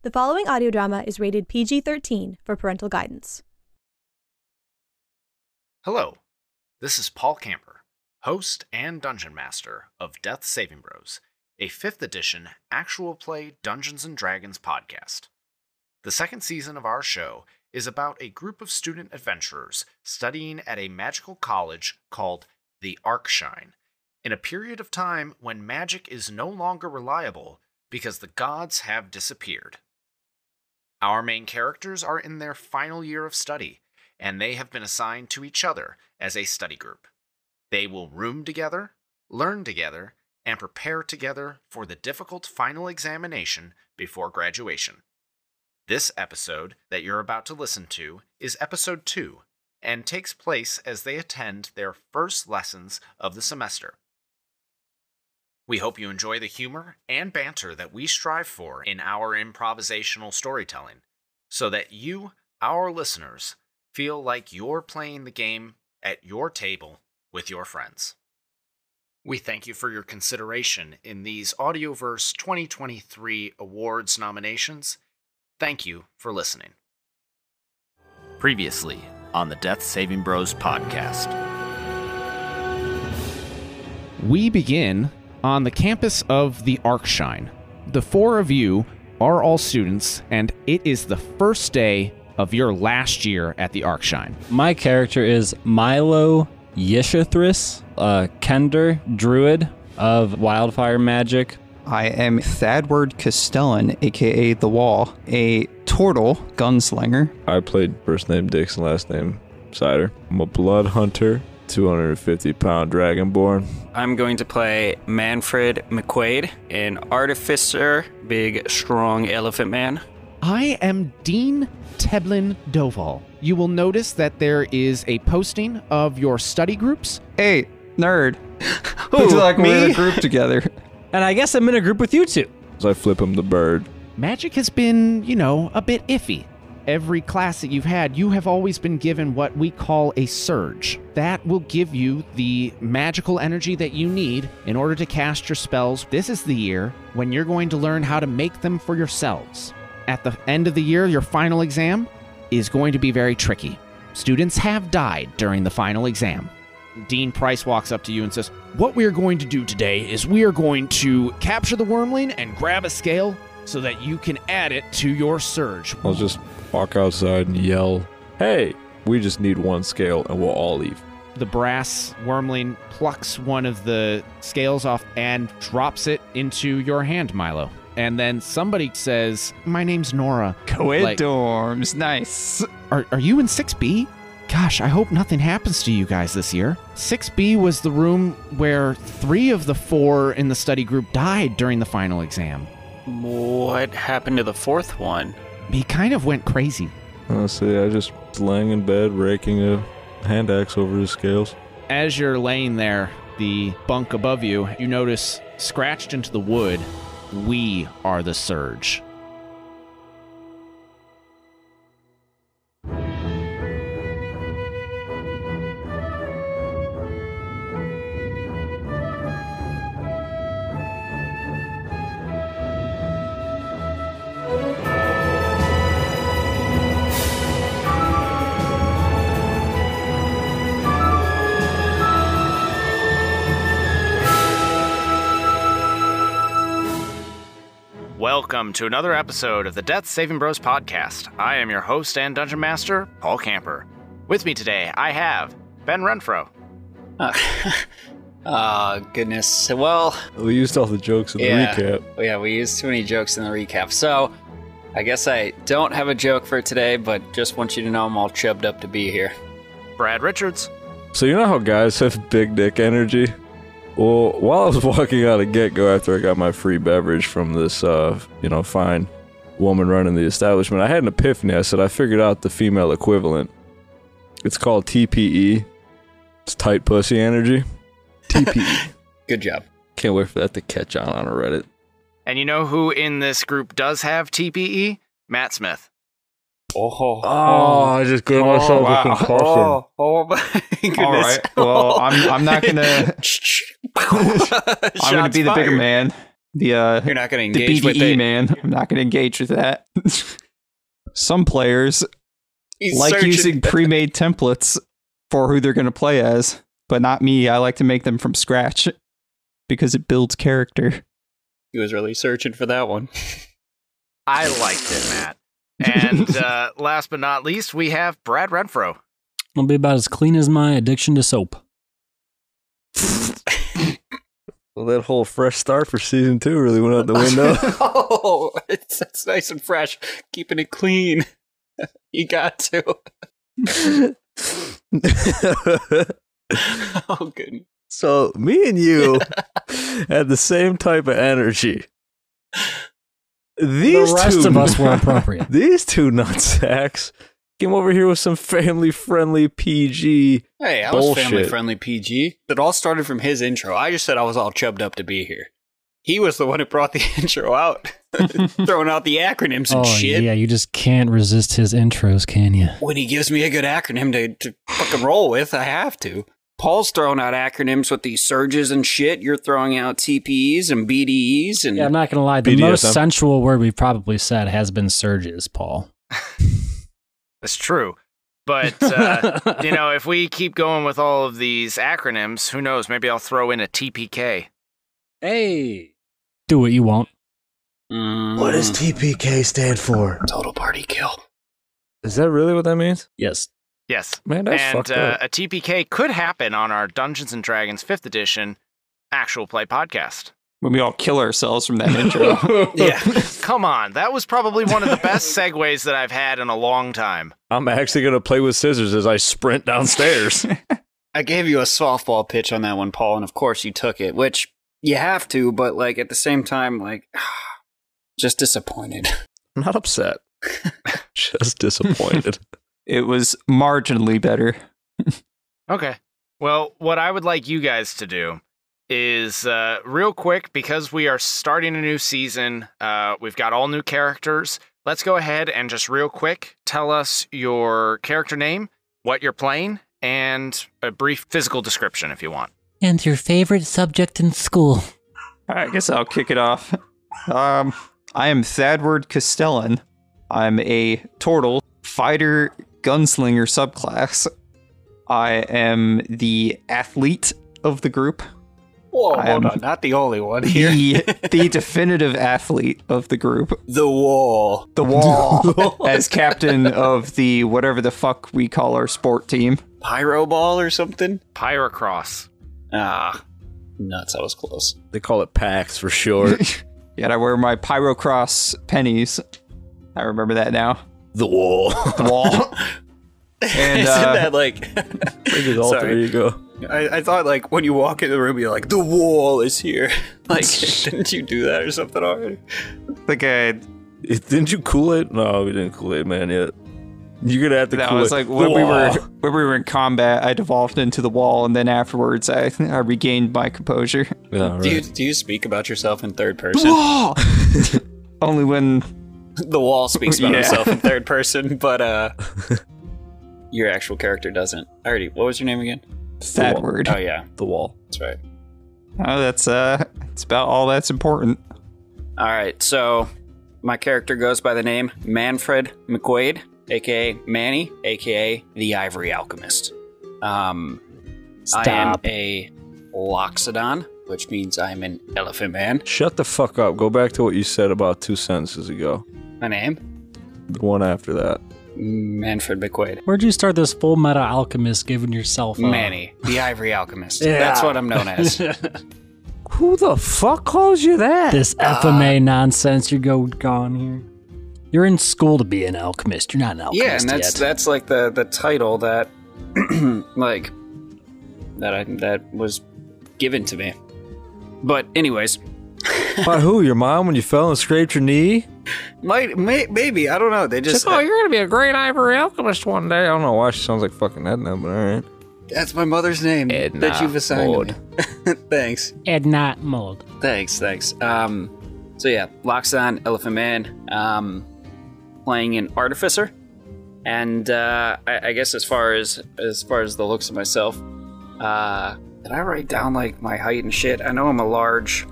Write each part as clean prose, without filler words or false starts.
The following audio drama is rated PG-13 for parental guidance. Hello, this is Paul Camper, host and dungeon master of Death Saving Bros, a 5th edition actual play Dungeons & Dragons podcast. The second season of our show is about a group of student adventurers studying at a magical college called the Arkshine, in a period of time when magic is no longer reliable because the gods have disappeared. Our main characters are in their final year of study, and they have been assigned to each other as a study group. They will room together, learn together, and prepare together for the difficult final examination before graduation. This episode that you're about to listen to is episode 2, and takes place as they attend their first lessons of the semester. We hope you enjoy the humor and banter that we strive for in our improvisational storytelling, so that you, our listeners, feel like you're playing the game at your table with your friends. We thank you for your consideration in these Audioverse 2023 awards nominations. Thank you for listening. Previously on the Death Saving Bros podcast. We begin on the campus of the Arkshine. The 4 of you are all students, and it is the first day of your last year at the Arkshine. My character is Milo Yishathris, a Kender druid of wildfire magic. I am Thadward Castellan, aka The Wall, a turtle gunslinger. I played first name Dixon, last name Cider. I'm a blood hunter, 250-pound dragonborn. I'm going to play Manfred McQuaid, an artificer, big, strong elephant man. I am Dean Teblin Doval. You will notice that there is a posting of your study groups. Hey, nerd. Looks like me? we're in a group together. And I guess I'm in a group with you two. So I flip him the bird. Magic has been, a bit iffy. Every class that you've had, you have always been given what we call a surge. That will give you the magical energy that you need in order to cast your spells. This is the year when you're going to learn how to make them for yourselves. At the end of the year, your final exam is going to be very tricky. Students have died during the final exam. Dean Price walks up to you and says, "What we are going to do today is we are going to capture the wormling and grab a scale so that you can add it to your surge." I'll just walk outside and yell, "Hey, we just need one scale and we'll all leave." The brass wormling plucks one of the scales off and drops it into your hand, Milo. And then somebody says, "My name's Nora." Co-ed dorms, nice. Are you in 6B? Gosh, I hope nothing happens to you guys this year. 6B was the room where 3 of the 4 in the study group died during the final exam. What happened to the 4th one? He kind of went crazy. Honestly, I just was laying in bed, raking a hand axe over his scales. As you're laying there, the bunk above you, you notice scratched into the wood, "We are the Surge." Welcome to another episode of the Death Saving Bros podcast. I am your host and dungeon master, Paul Camper. With me today, I have Ben Renfro. Goodness. Well, We used all the jokes in the recap. Yeah, we used too many jokes in the recap. So, I guess I don't have a joke for today, but just want you to know I'm all chubbed up to be here. Brad Richards. So you know how guys have big dick energy? Well, while I was walking out of Get-Go after I got my free beverage from this, fine woman running the establishment, I had an epiphany. I said, I figured out the female equivalent. It's called TPE. It's tight pussy energy. TPE. Good job. Can't wait for that to catch on a Reddit. And you know who in this group does have TPE? Matt Smith. I just gave myself a concussion. Oh my goodness. All right. Well, I'm not gonna. I'm gonna be the bigger man. The You're not going to the engage with BDE it. man. I'm not going to engage with that. Some players He's like searching. using pre-made templates for who they're going to play as, but not me. I like to make them from scratch because it builds character. He was really searching for that one. I liked it, Matt. And last but not least, we have Brad Renfro. It'll be about as clean as my addiction to soap. Well, that whole fresh start for season 2 really went out the window. Oh, it's nice and fresh. Keeping it clean. You got to. Oh, goodness. So me and you had the same type of energy. These The rest two, of us were appropriate. These two nutsacks came over here with some family-friendly PG. Hey, I was Bullshit. family-friendly PG. It all started from his intro. I just said I was all chubbed up to be here. He was the one who brought the intro out. Throwing out the acronyms and shit. Yeah, you just can't resist his intros, can you? When he gives me a good acronym to fucking roll with, I have to. Paul's throwing out acronyms with these surges and shit. You're throwing out TPEs and BDEs and... Yeah, I'm not going to lie. The BDSM. most sensual word we've probably said has been surges, Paul. That's true. But, if we keep going with all of these acronyms, who knows? Maybe I'll throw in a TPK. Hey! Do what you want. What does TPK stand for? Total party kill. Is that really what that means? Yes. Yes. Man, that's And fucked up. a TPK could happen on our Dungeons & Dragons 5th edition actual play podcast. When we all kill ourselves from that intro. Yeah. Come on, that was probably one of the best segues that I've had in a long time. I'm actually going to play with scissors as I sprint downstairs. I gave you a softball pitch on that one, Paul, and of course you took it, which you have to, but like at the same time, like, just disappointed. I'm not upset. Just disappointed. It was marginally better. Okay. Well, what I would like you guys to do is real quick, because we are starting a new season, we've got all new characters. Let's go ahead and just real quick tell us your character name, what you're playing, and a brief physical description if you want. And your favorite subject in school. I guess I'll kick it off. I am Thadward Castellan. I'm a Tortle fighter gunslinger subclass. I am the athlete of the group. Whoa, I hold am on, not the only one here. The definitive athlete of the group. The wall. The wall. As captain of the whatever the fuck we call our sport team. Pyro ball or something? Pyrocross. Ah, nuts, I was close. They call it PAX for short. Yet I wear my Pyrocross pennies. I remember that now. The wall. The wall. And, Isn't that like... Look at all Sorry. three you go. I thought like when you walk in the room, you're like, the wall is here. Like, didn't you do that or something already? the guy. Didn't you Kool-Aid? No, we didn't Kool-Aid Man yet. You're going to have to That Kool-Aid. was like when we were in combat. I devolved into the wall, and then afterwards, I regained my composure. Yeah, right. Do you speak about yourself in third person? Wall. Only when The wall speaks about Yeah. himself in third person, but your actual character doesn't. I already. What was your name again? Thadward. Oh yeah, The wall. that's right. Oh, that's it's about all that's important. All right, so my character goes by the name Manfred McQuaid, aka Manny, aka the Ivory Alchemist. I am a Loxodon, which means I'm an elephant man. Shut the fuck up. Go back to what you said about 2 sentences ago. My name? The one after that. Manfred McQuaid. Where'd you start this full meta alchemist giving yourself Manny, the Ivory Alchemist. Yeah. That's what I'm known as. Who the fuck calls you that? this FMA nonsense you're gone here? You're in school to be an alchemist. You're not an alchemist Yeah, and that's like the title that like that was given to me. But anyways, By who? Your mom when you fell and scraped your knee? maybe I don't know. They just you're gonna be a great Ivory Alchemist one day. I don't know why she sounds like fucking Edna, but alright. that's my mother's name Edna that you've assigned Maud. to me. Thanks. Edna Mold. Thanks. So yeah, Loxodon, Elephant Man, playing an artificer, and I guess as far as the looks of myself, did I write down like my height and shit? I know I'm a large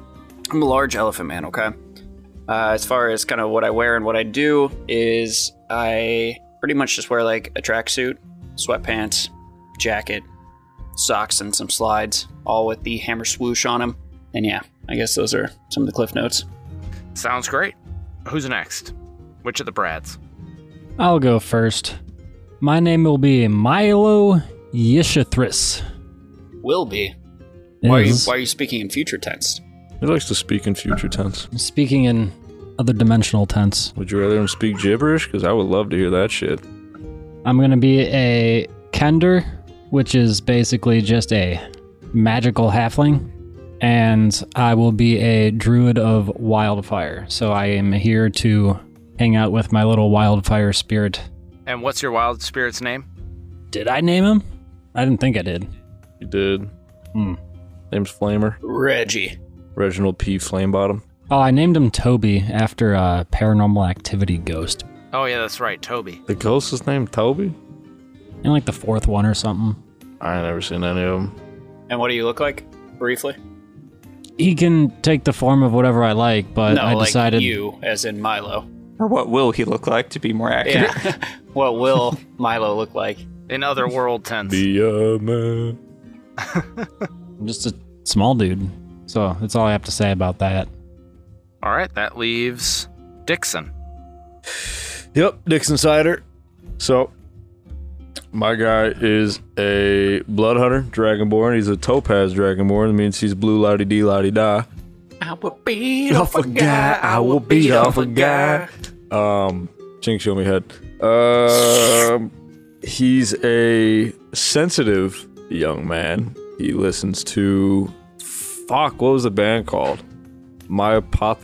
I'm a large elephant man, okay? As far as kind of what I wear and what I do is I pretty much just wear like a tracksuit, sweatpants, jacket, socks, and some slides, all with the hammer swoosh on them. And yeah, I guess those are some of the cliff notes. Sounds great. Who's next? Which of the Brads? I'll go first. My name will be Milo Yishathris. Will be. Why are you speaking in future tense? He likes to speak in future tense. Speaking in other dimensional tense. Would you rather him speak gibberish? Because I would love to hear that shit. I'm going to be a Kender, which is basically just a magical halfling. And I will be a druid of wildfire. So I am here to hang out with my little wildfire spirit. And what's your wild spirit's name? Did I name him? I didn't think I did. You did. Name's Flamer. Reggie. Reginald P. Flamebottom. Oh, I named him Toby after a Paranormal Activity ghost. Oh, yeah, that's right, Toby. The ghost is named Toby? And like the fourth one or something. I ain't never seen any of them. And what do you look like, briefly? He can take the form of whatever I like, but I decided... like you, as in Milo. Or what will he look like, to be more accurate? Yeah. What will Milo look like? In other world tense. Be a man. I'm just a small dude. So that's all I have to say about that. All right, that leaves Dixon. Yep, Dixon Cider. So, my guy is a blood hunter, dragonborn. He's a topaz dragonborn. That means he's blue la-di-dee la-di-da. I will beat off a guy. I will beat off a guy. Jinx, show me head. He's a sensitive young man. He listens to... Fuck, what was the band called? Thy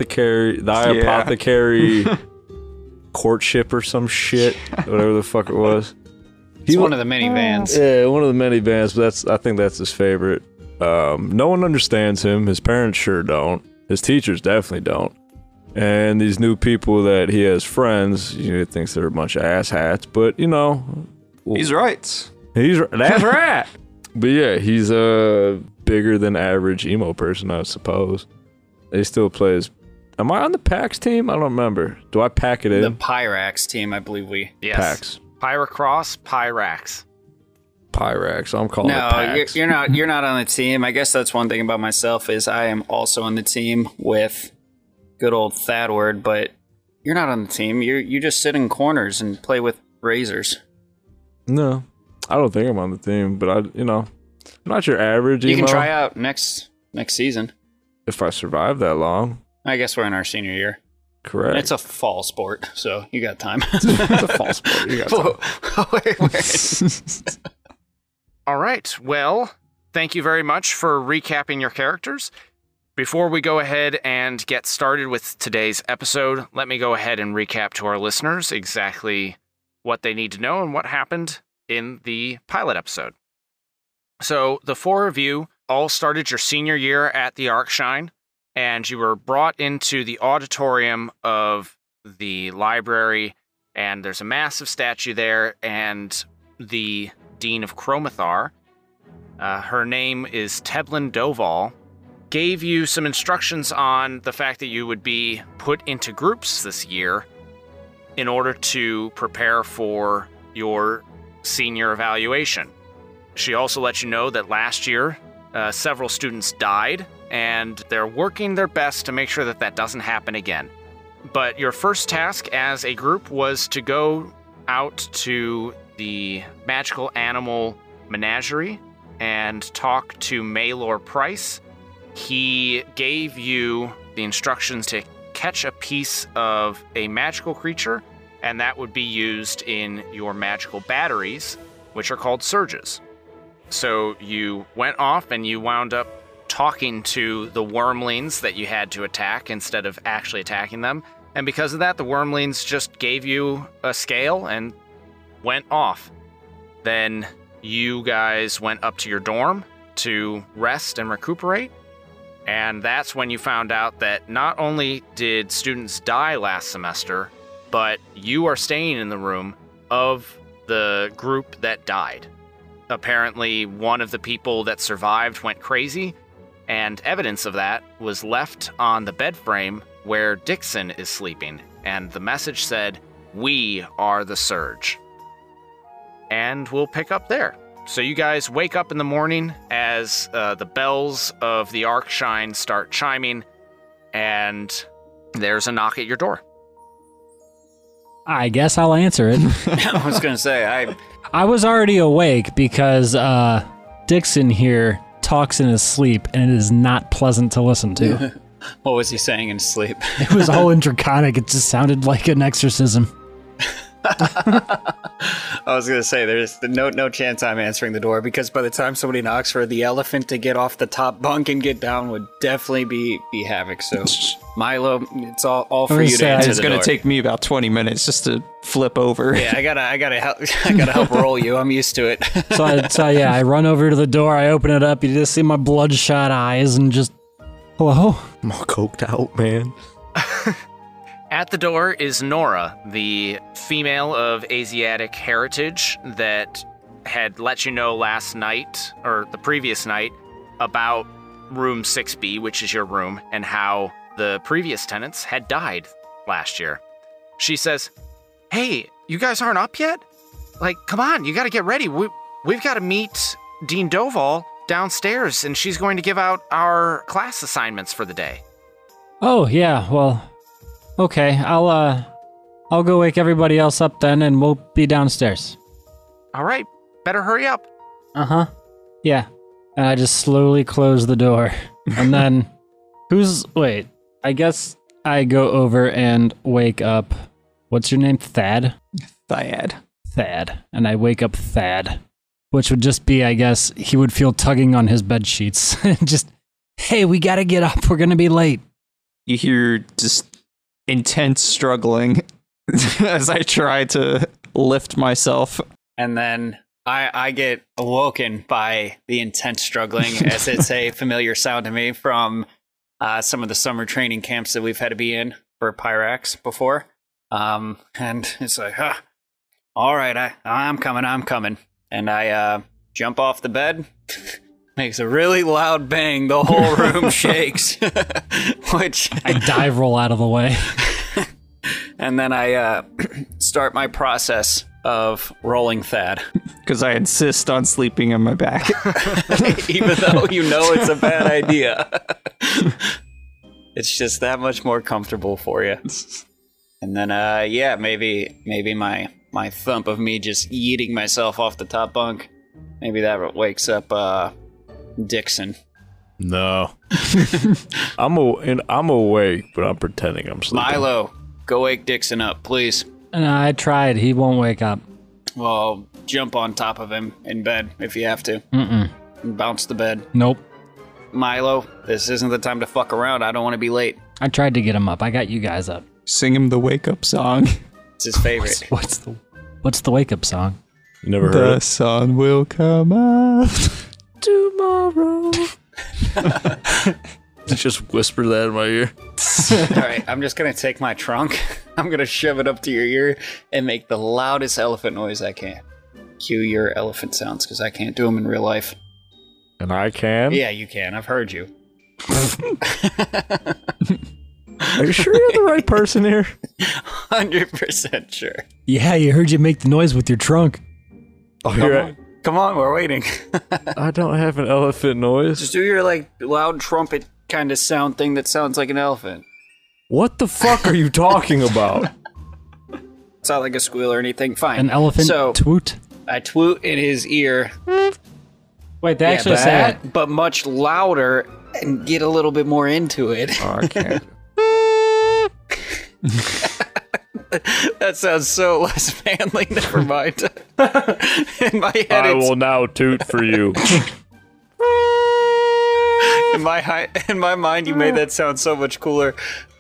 Apothecary Courtship or some shit. Whatever the fuck it was. He's one of the many bands. Yeah, one of the many bands, but I think that's his favorite. No one understands him. His parents sure don't. His teachers definitely don't. And these new people that he has friends, he thinks they're a bunch of asshats, but He's right. That's right. But yeah, he's a bigger than average emo person, I suppose. He still plays. Am I on the PAX team? I don't remember. Do I pack it in? The Pyrax team, I believe we. Yes. PAX. Pyracross, Pyrax. Pyrax. I'm calling it No, PAX. you're not on the team. I guess that's one thing about myself is I am also on the team with good old Thadward, but you're not on the team. You just sit in corners and play with razors. No, I don't think I'm on the team, but I'm not your average emo. You can try out next season. If I survive that long. I guess we're in our senior year. Correct. It's a fall sport, so you got time. It's a fall sport. You got time. Wait. All right, well, thank you very much for recapping your characters. Before we go ahead and get started with today's episode, let me go ahead and recap to our listeners exactly what they need to know and what happened in the pilot episode. So the four of you all started your senior year at the Arkshine, and you were brought into the auditorium of the library, and there's a massive statue there, and the Dean of Chromathar, her name is Teblin Doval, gave you some instructions on the fact that you would be put into groups this year in order to prepare for your senior evaluation. She also let you know that last year, several students died, and they're working their best to make sure that that doesn't happen again. But your first task as a group was to go out to the magical animal menagerie and talk to Maylor Price. He gave you the instructions to catch a piece of a magical creature, and that would be used in your magical batteries, which are called surges. So you went off and you wound up talking to the wormlings that you had to attack instead of actually attacking them. And because of that, the wormlings just gave you a scale and went off. Then you guys went up to your dorm to rest and recuperate. And that's when you found out that not only did students die last semester, but you are staying in the room of the group that died. Apparently, one of the people that survived went crazy, And evidence of that was left on the bed frame where Dixon is sleeping. And the message said, "We are the Surge." And we'll pick up there. So you guys wake up in the morning as the bells of the Arkshine start chiming, and there's a knock at your door. I guess I'll answer it. I was going to say, I was already awake because Dixon here talks in his sleep, and it is not pleasant to listen to. What was he saying in his sleep? It was all intriconic. It just sounded like an exorcism. I was gonna say there's no chance I'm answering the door, because by the time somebody knocks, for the elephant to get off the top bunk and get down would definitely be havoc. So Milo, it's all for you to answer It's the gonna door. take me about 20 minutes just to flip over. Yeah, I gotta help roll you. I'm used to it. So I run over to the door. I open it up. You just see my bloodshot eyes and just, hello? I'm all coked out, man. At the door is Nora, the female of Asiatic heritage that had let you know last night, or the previous night, about room 6B, which is your room, and how the previous tenants had died last year. She says, "Hey, you guys aren't up yet? Like, come on, you gotta get ready. We've gotta meet Dean Doval downstairs, and she's going to give out our class assignments for the day." Oh, yeah, well, okay. I'll go wake everybody else up then, and we'll be downstairs. All right, better hurry up. Uh-huh. Yeah. And I just slowly close the door. And then, wait, I guess I go over and wake up, what's your name, Thad? Thad. And I wake up Thad, which would just be, I guess, he would feel tugging on his bed sheets. Just, hey, we gotta get up, we're gonna be late. You hear just intense struggling as I try to lift myself. And then I get awoken by the intense struggling, as it's a familiar sound to me from some of the summer training camps that we've had to be in for Pyrax before. And it's like, all right, I'm coming. And I jump off the bed. Makes a really loud bang. The whole room shakes. Which I dive roll out of the way. And then I start my process of rolling Thad. Because I insist on sleeping on my back. Even though you know it's a bad idea. It's just that much more comfortable for you. And then, maybe my thump of me just yeeting myself off the top bunk, maybe that wakes up Dixon. No. I'm awake, but I'm pretending I'm sleeping. Milo, go wake Dixon up, please. And I tried, he won't wake up. Well, jump on top of him in bed if you have to. Mm-mm. And bounce the bed. Nope. Milo, this isn't the time to fuck around. I don't want to be late. I tried to get him up. I got you guys up. Sing him the wake-up song. It's his favorite. What's the wake-up song? You never heard The it? sun will come out tomorrow. Just whisper that in my ear. All right, I'm just going to take my trunk. I'm going to shove it up to your ear and make the loudest elephant noise I can. Cue your elephant sounds, because I can't do them in real life. And I can? Yeah, you can. I've heard you. Are you sure you're the right person here? 100% sure. Yeah, you heard you make the noise with your trunk. Oh, you're right. Come on, we're waiting. I don't have an elephant noise. Just do your, loud trumpet kind of sound thing that sounds like an elephant. What the fuck are you talking about? It's not like a squeal or anything. Fine. An elephant twoot? I twoot in his ear. Wait, they actually say that, but much louder and get a little bit more into it. Oh, I can't. That sounds so less manly. Never mind. In my head, I will now toot for you. in my mind, you made that sound so much cooler.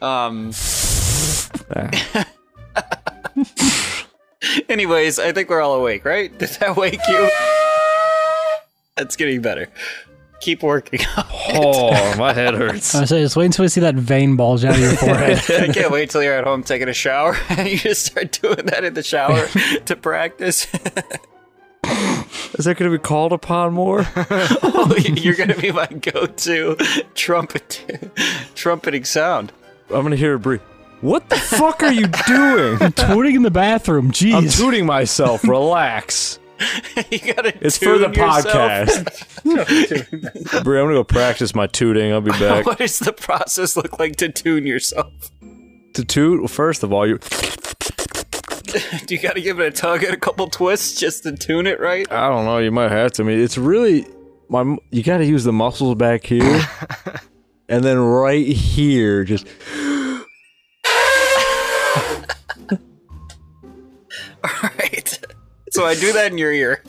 Anyways, I think we're all awake, right? Did that wake you? That's getting better. Keep working on it. Oh, my head hurts. I say, just wait until we see that vein bulge out of your forehead. I can't wait till you're at home taking a shower and you just start doing that in the shower to practice. Is that going to be called upon more? Oh, you're going to be my go-to trumpeting sound. I'm going to hear it breathe. What the fuck are you doing? I'm tooting in the bathroom. Jeez. I'm tooting myself. Relax. You gotta It's for the tune yourself. podcast. Brie, I'm going to go practice my tooting. I'll be back. What does the process look like to tune yourself? To toot? Well, first of all, you... Do you gotta give it a tug and a couple twists just to tune it right? I don't know. You might have to. I mean, it's really... You got to use the muscles back here. And then right here, just... Alright. So I do that in your ear.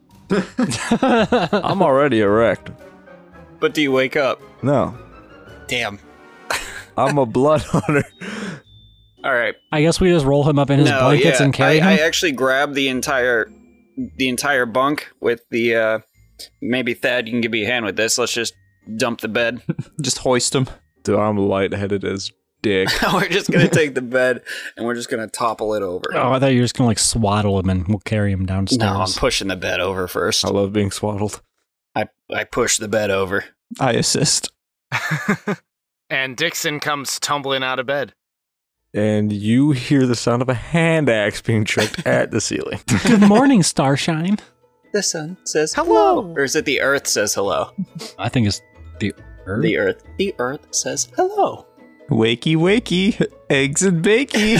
I'm already erect. But do you wake up? No. Damn. I'm a blood hunter. Alright. I guess we just roll him up in his blankets and carry him. I actually grab the entire bunk with the, maybe Thad, you can give me a hand with this. Let's just dump the bed. Just hoist him. Dude, I'm lightheaded as dick. We're just gonna take the bed and we're just gonna topple it over. Oh, I thought you were just gonna like swaddle him and we'll carry him downstairs. No, I'm pushing the bed over first. I love being swaddled. I push the bed over. I assist. And Dixon comes tumbling out of bed. And you hear the sound of a hand axe being chucked at the ceiling. Good morning, Starshine. The sun says hello. Or is it the earth says hello? I think it's the earth. The earth. The earth says hello. Wakey, wakey, eggs and bakey.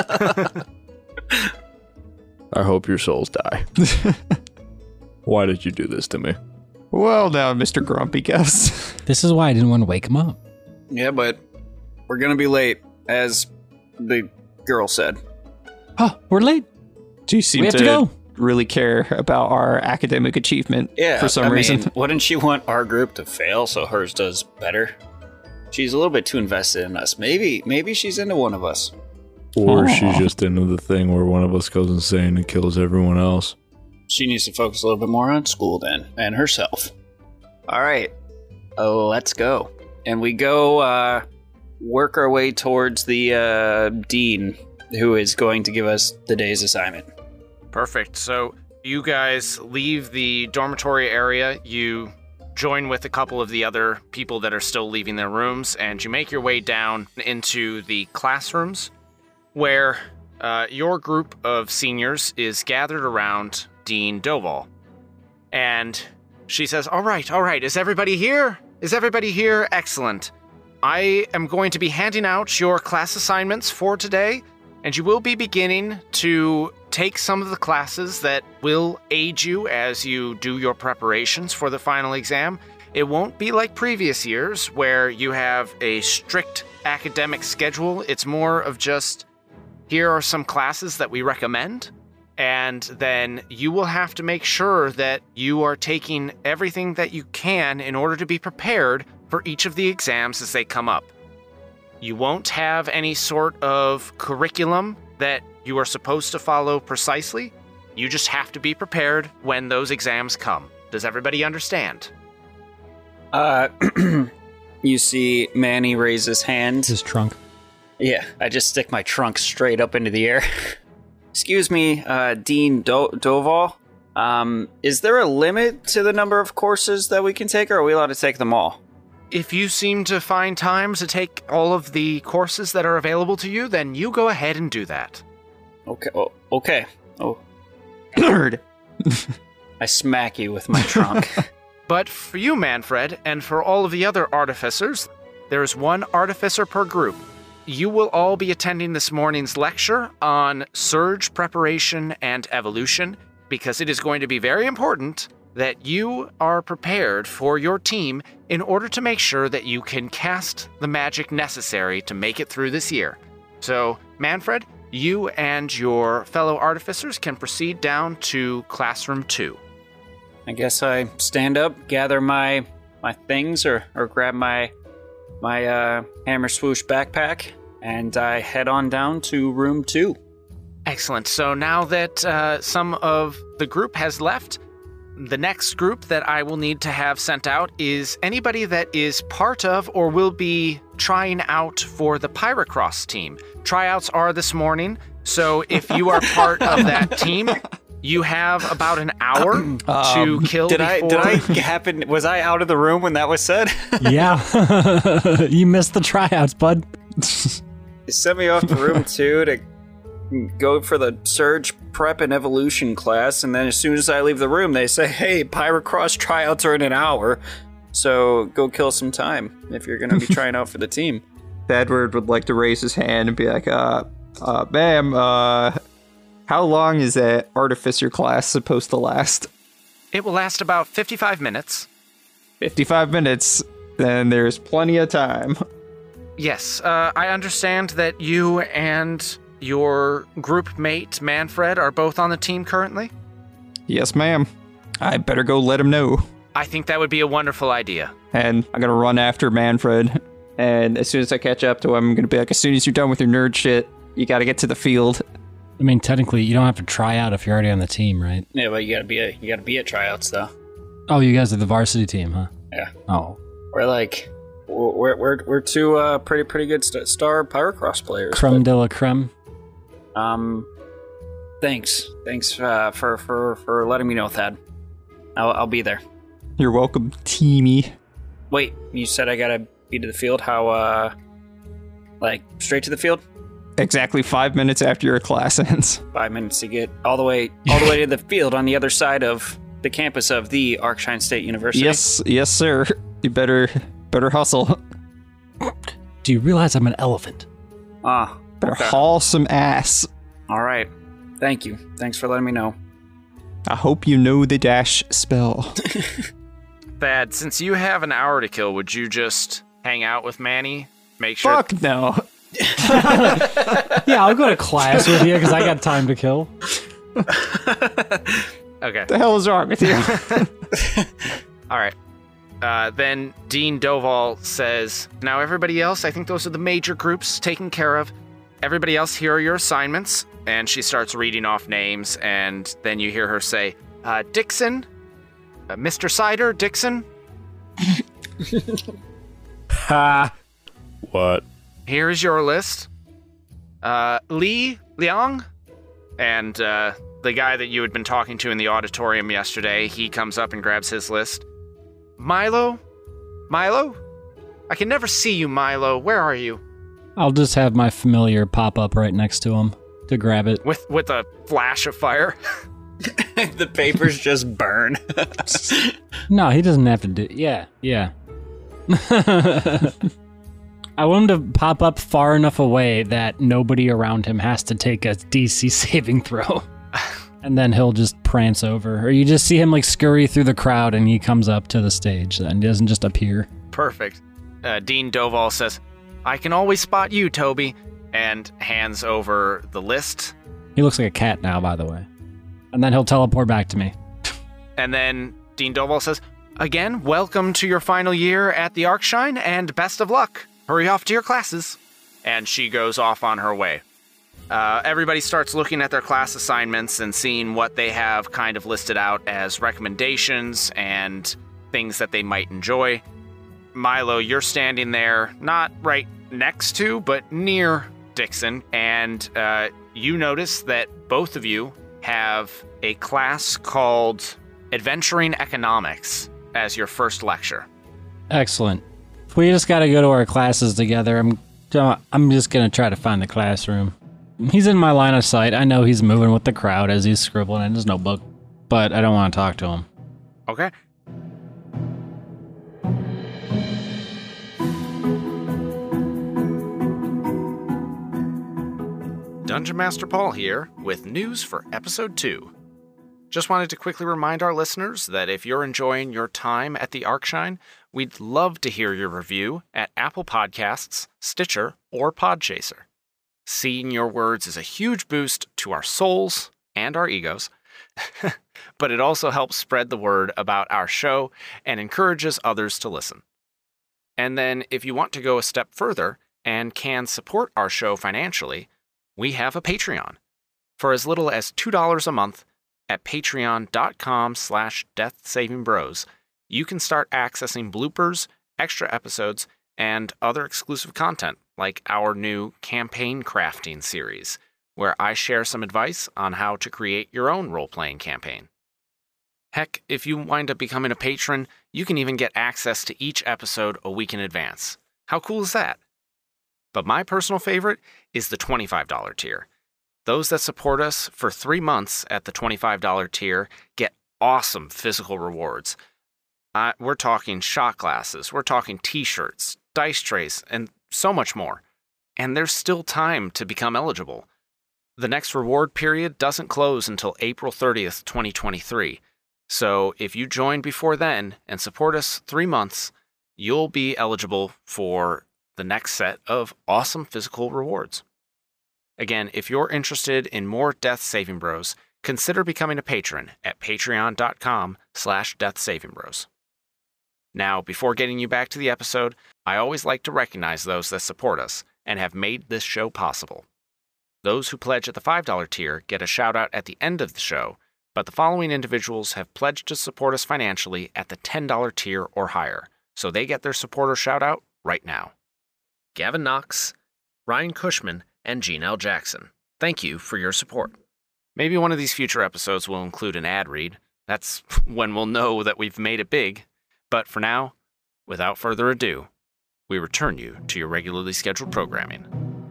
I hope your souls die. Why did you do this to me? Well, now, Mr. Grumpy Guest. This is why I didn't want to wake him up. Yeah, but we're gonna be late, as the girl said. Oh, we're late. Do you seem We have to go. really care about our academic achievement for some reason? Wouldn't she want our group to fail so hers does better? She's a little bit too invested in us. Maybe she's into one of us. Or she's just into the thing where one of us goes insane and kills everyone else. She needs to focus a little bit more on school then, and herself. All right, let's go. And we go work our way towards the dean, who is going to give us the day's assignment. Perfect. So you guys leave the dormitory area. You join with a couple of the other people that are still leaving their rooms, and you make your way down into the classrooms, where your group of seniors is gathered around Dean Doval. And she says, all right, is everybody here? Is everybody here? Excellent. I am going to be handing out your class assignments for today, and you will be beginning to take some of the classes that will aid you as you do your preparations for the final exam. It won't be like previous years where you have a strict academic schedule. It's more of just, here are some classes that we recommend, and then you will have to make sure that you are taking everything that you can in order to be prepared for each of the exams as they come up. You won't have any sort of curriculum that you are supposed to follow precisely. You just have to be prepared when those exams come. Does everybody understand? You see Manny raise his hand. His trunk. Yeah, I just stick my trunk straight up into the air. Excuse me, Dean Doval. Is there a limit to the number of courses that we can take, or are we allowed to take them all? If you seem to find time to take all of the courses that are available to you, then you go ahead and do that. Okay. Okay. Oh, Nerd. I smack you with my trunk. But for you, Manfred, and for all of the other artificers, there is one artificer per group. You will all be attending this morning's lecture on surge preparation and evolution, because it is going to be very important that you are prepared for your team in order to make sure that you can cast the magic necessary to make it through this year. So, Manfred, you and your fellow artificers can proceed down to classroom 2. I guess I stand up, gather my things, or grab my hammer swoosh backpack, and I head on down to room 2. Excellent. So now that some of the group has left, the next group that I will need to have sent out is anybody that is part of or will be trying out for the Pyrocross team. Tryouts are this morning, so if you are part of that team, You have about an hour to kill. Did I happen? Was I out of the room when that was said? Yeah. You missed the tryouts, bud. They sent me off to room 2 to go for the Surge Prep and Evolution class, and then as soon as I leave the room, they say, "Hey, Pyrocross tryouts are in an hour, so go kill some time if you're going to be trying out for the team." Edward would like to raise his hand and be like, ma'am, how long is that Artificer class supposed to last? It will last about 55 minutes. 55 minutes, then there's plenty of time. Yes, I understand that you and your group mate, Manfred, are both on the team currently? Yes, ma'am. I better go let him know. I think that would be a wonderful idea. And I'm gonna run after Manfred, and as soon as I catch up to him, I'm gonna be like, as soon as you're done with your nerd shit, you gotta get to the field. I mean, technically, you don't have to try out if you're already on the team, right? Yeah, but you gotta be at tryouts though. Oh, you guys are the varsity team, huh? Yeah. Oh. We're two pretty good star Pyrocross players. Creme de la creme. Thanks for letting me know, Thad. I'll be there. You're welcome, Teamy. Wait, you said I gotta be to the field? How, straight to the field? Exactly 5 minutes after your class ends. 5 minutes to get all the way to the field on the other side of the campus of the Arkshine State University. Yes, sir. You better hustle. Do you realize I'm an elephant? Better haul some ass. All right. Thank you. Thanks for letting me know. I hope you know the dash spell. Thad, since you have an hour to kill, would you just hang out with Manny? Make sure. Fuck no. Yeah, I'll go to class with you because I got time to kill. Okay. The hell is wrong with you? All right. Then Dean Doval says, now everybody else, I think those are the major groups taken care of. Everybody else, here are your assignments. And she starts reading off names, and then you hear her say, Dixon, Mr. Cider, Dixon. Ha! What? Here's your list. Li Liang, and the guy that you had been talking to in the auditorium yesterday, he comes up and grabs his list. Milo? I can never see you, Milo. Where are you? I'll just have my familiar pop up right next to him to grab it. With a flash of fire? The papers just burn. No, he doesn't have to do... Yeah. I want him to pop up far enough away that nobody around him has to take a DC saving throw. And then he'll just prance over. Or you just see him scurry through the crowd and he comes up to the stage and doesn't just appear. Perfect. Dean Doval says, I can always spot you, Toby, and hands over the list. He looks like a cat now, by the way. And then he'll teleport back to me. And then Dean Doval says, again, welcome to your final year at the Arkshine, and best of luck. Hurry off to your classes. And she goes off on her way. Everybody starts looking at their class assignments and seeing what they have kind of listed out as recommendations and things that they might enjoy. Milo, you're standing there, not right next to, but near Dixon, and you notice that both of you have a class called Adventuring Economics as your first lecture. Excellent. If we just got to go to our classes together, I'm just going to try to find the classroom. He's in my line of sight. I know he's moving with the crowd as he's scribbling in his notebook, but I don't want to talk to him. Okay. Dungeon Master Paul here with news for Episode 2. Just wanted to quickly remind our listeners that if you're enjoying your time at the Arkshine, we'd love to hear your review at Apple Podcasts, Stitcher, or Podchaser. Seeing your words is a huge boost to our souls and our egos, but it also helps spread the word about our show and encourages others to listen. And then if you want to go a step further and can support our show financially, we have a Patreon. For as little as $2 a month at patreon.com/deathsavingbros, you can start accessing bloopers, extra episodes, and other exclusive content like our new campaign crafting series, where I share some advice on how to create your own role-playing campaign. Heck, if you wind up becoming a patron, you can even get access to each episode a week in advance. How cool is that? But my personal favorite is the $25 tier. Those that support us for 3 months at the $25 tier get awesome physical rewards. We're talking shot glasses, we're talking t-shirts, dice trays, and so much more. And there's still time to become eligible. The next reward period doesn't close until April 30th, 2023. So if you join before then and support us 3 months, you'll be eligible for the next set of awesome physical rewards. Again, if you're interested in more Death Saving Bros, consider becoming a patron at patreon.com/deathsavingbros. Now, before getting you back to the episode, I always like to recognize those that support us and have made this show possible. Those who pledge at the $5 tier get a shout out at the end of the show, but the following individuals have pledged to support us financially at the $10 tier or higher, so they get their supporter shout out right now. Gavin Knox, Ryan Cushman, and Gene L. Jackson. Thank you for your support. Maybe one of these future episodes will include an ad read. That's when we'll know that we've made it big. But for now, without further ado, we return you to your regularly scheduled programming.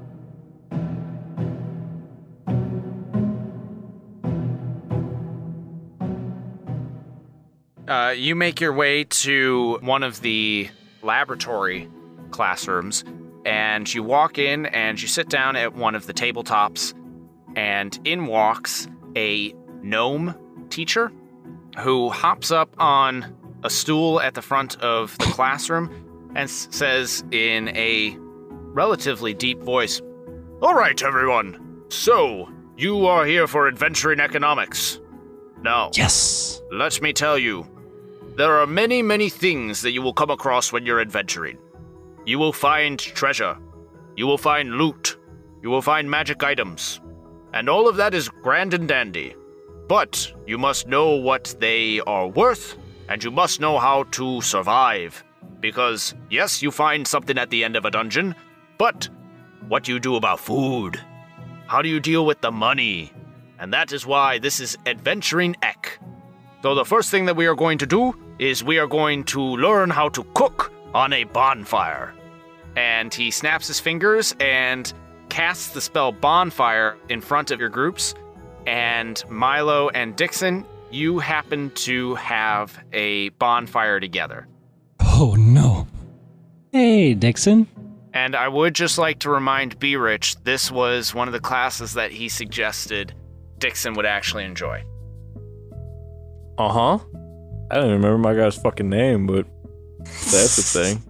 You make your way to one of the laboratory classrooms, and you walk in and you sit down at one of the tabletops, and in walks a gnome teacher who hops up on a stool at the front of the classroom and says in a relatively deep voice, "All right, everyone. So, you are here for adventuring economics. Now, Yes. let me tell you, there are many, many things that you will come across when you're adventuring. You will find treasure. You will find loot. You will find magic items. And all of that is grand and dandy. But you must know what they are worth, and you must know how to survive. Because, yes, you find something at the end of a dungeon, but what do you do about food? How do you deal with the money? And that is why this is Adventuring Ek. So the first thing that we are going to do is we are going to learn how to cook on a bonfire." And he snaps his fingers and casts the spell Bonfire in front of your groups. And Milo and Dixon, you happen to have a bonfire together. Oh no. Hey, Dixon. And I would just like to remind B. Rich, this was one of the classes that he suggested Dixon would actually enjoy. Uh-huh. I don't even remember my guy's fucking name, but that's a thing.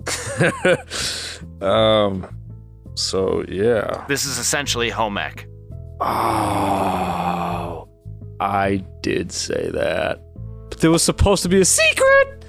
So, yeah. This is essentially home ec. Oh, I did say that. But there was supposed to be a secret!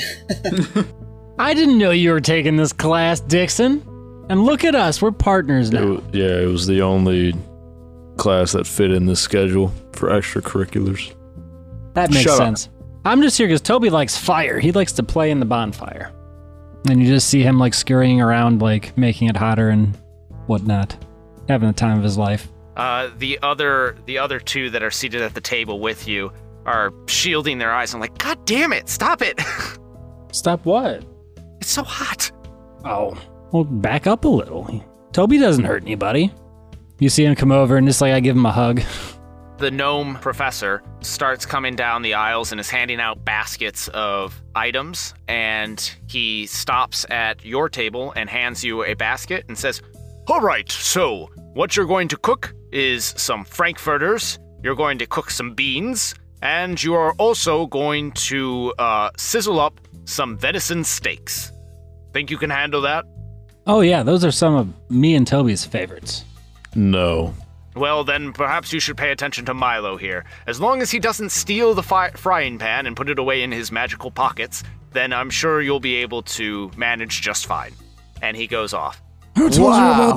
I didn't know you were taking this class, Dixon. And look at us, we're partners now. It was the only class that fit in this schedule for extracurriculars. That makes Shut sense. I'm just here because Toby likes fire. He likes to play in the bonfire. And you just see him like scurrying around, like making it hotter and whatnot. Having the time of his life. The other two that are seated at the table with you are shielding their eyes. I'm like, God damn it, stop it. Stop what? It's so hot. Oh, well, back up a little. Toby doesn't hurt anybody. You see him come over and just like I give him a hug. The gnome professor starts coming down the aisles and is handing out baskets of items, and he stops at your table and hands you a basket and says, "All right, so what you're going to cook is some frankfurters, you're going to cook some beans, and you are also going to sizzle up some venison steaks. Think you can handle that?" Oh yeah, those are some of me and Toby's favorites. No. Well, then perhaps you should pay attention to Milo here. As long as he doesn't steal the frying pan and put it away in his magical pockets, then I'm sure you'll be able to manage just fine. And he goes off. Who told you about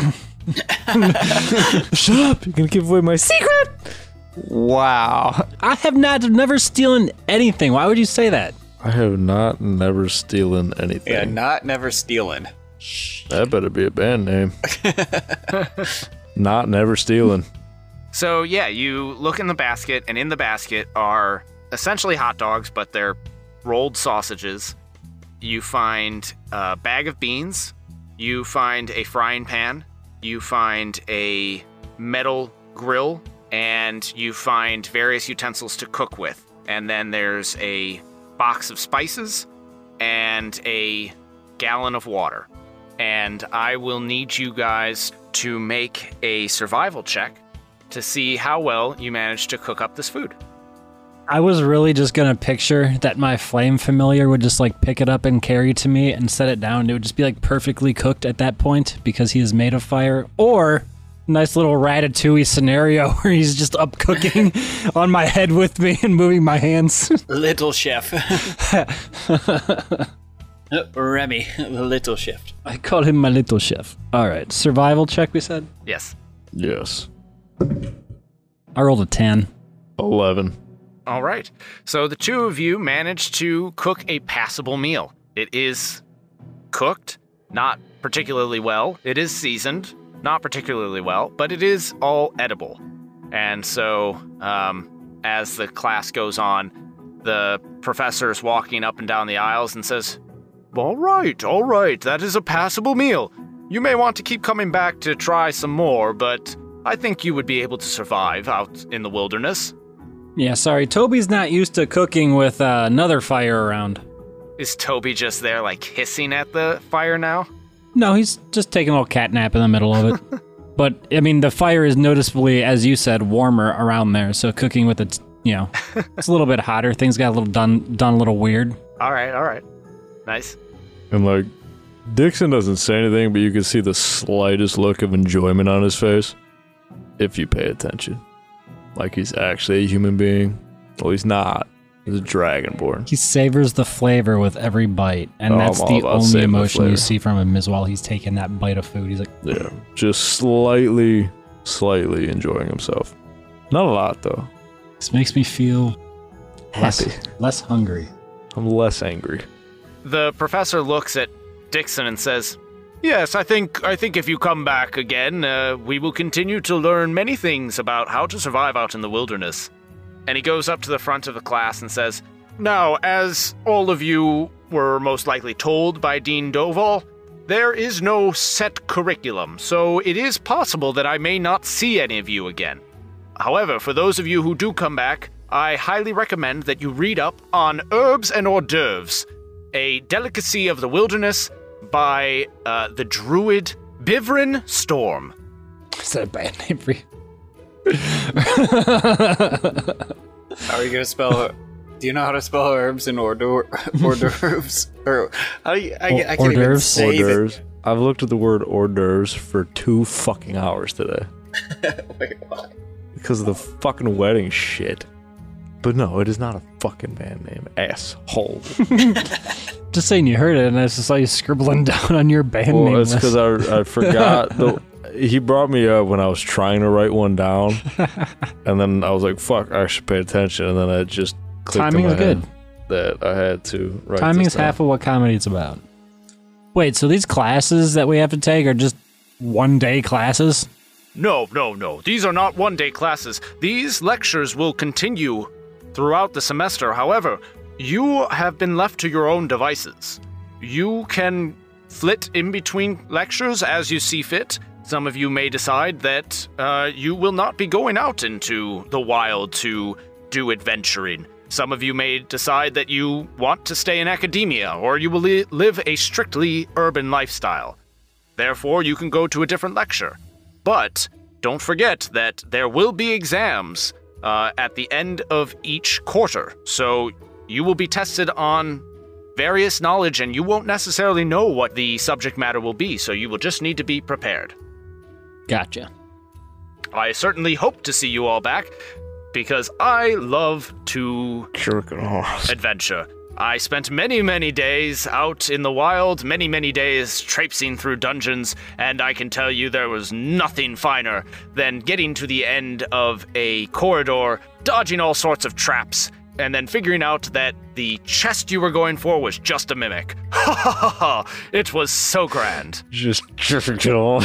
that? Shut up! You're gonna give away my secret! Wow. I have never stolen anything. Why would you say that? I have never stolen anything. Yeah, never stealing. That better be a band name. Never stealing. So, yeah, you look in the basket, and in the basket are essentially hot dogs, but they're rolled sausages. You find a bag of beans. You find a frying pan. You find a metal grill. And you find various utensils to cook with. And then there's a box of spices and a gallon of water. And I will need you guys to make a survival check to see how well you manage to cook up this food. I was really just going to picture that my flame familiar would just like pick it up and carry to me and set it down. And it would just be like perfectly cooked at that point because he is made of fire. Or nice little Ratatouille scenario where he's just up cooking on my head with me and moving my hands. Little chef. Remy, the little chef. I call him my little chef. All right, survival check, we said? Yes. Yes. I rolled a 10. 11. All right. So the two of you managed to cook a passable meal. It is cooked, not particularly well. It is seasoned, not particularly well, but it is all edible. And so, as the class goes on, the professor's walking up and down the aisles and says, all right, that is a passable meal. You may want to keep coming back to try some more, but I think you would be able to survive out in the wilderness. Yeah, sorry, Toby's not used to cooking with another fire around. Is Toby just there, like, hissing at the fire now? No, he's just taking a little cat nap in the middle of it. But, I mean, the fire is noticeably, as you said, warmer around there, so cooking with it, it's a little bit hotter. Things got a little done a little weird. All right. Nice. And, like, Dixon doesn't say anything, but you can see the slightest look of enjoyment on his face if you pay attention. Like he's actually a human being. Well, he's not. He's a dragonborn. He savors the flavor with every bite, and that's the only emotion you see from him is while he's taking that bite of food. He's like, yeah, just slightly enjoying himself. Not a lot, though. This makes me feel happy. Less hungry. I'm less angry. The professor looks at Dixon and says, yes, I think if you come back again, we will continue to learn many things about how to survive out in the wilderness. And he goes up to the front of the class and says, now, as all of you were most likely told by Dean Doval, there is no set curriculum, so it is possible that I may not see any of you again. However, for those of you who do come back, I highly recommend that you read up on Herbs and Hors d'oeuvres, a delicacy of the wilderness by the druid Bivrin Storm. Is that a bad name for you? How are you gonna spell it? Do you know how to spell herbs and hors d'oeuvres? Or how do you, I can't even say hors d'oeuvres. I've looked at the word hors d'oeuvres for 2 fucking hours today. Wait, why? Because of the fucking wedding shit. But no, it is not a fucking band name. Asshole. Just saying you heard it, and I just saw you scribbling down on your band name list. Well, it's because I forgot. He brought me up when I was trying to write one down, and then I was like, fuck, I should pay attention, and then I just clicked in my head that I had to write Timing is down. half of what comedy's about. Wait, so these classes that we have to take are just one-day classes? No. These are not one-day classes. These lectures will continue throughout the semester. However, you have been left to your own devices. You can flit in between lectures as you see fit. Some of you may decide that you will not be going out into the wild to do adventuring. Some of you may decide that you want to stay in academia, or you will live a strictly urban lifestyle. Therefore, you can go to a different lecture. But don't forget that there will be exams at the end of each quarter. So you will be tested on various knowledge, and you won't necessarily know what the subject matter will be, so you will just need to be prepared. Gotcha. I certainly hope to see you all back, because I love to adventure. I spent many days out in the wild, many days traipsing through dungeons, and I can tell you there was nothing finer than getting to the end of a corridor, dodging all sorts of traps, and then figuring out that the chest you were going for was just a mimic. Ha ha ha ha! It was so grand. Just typical.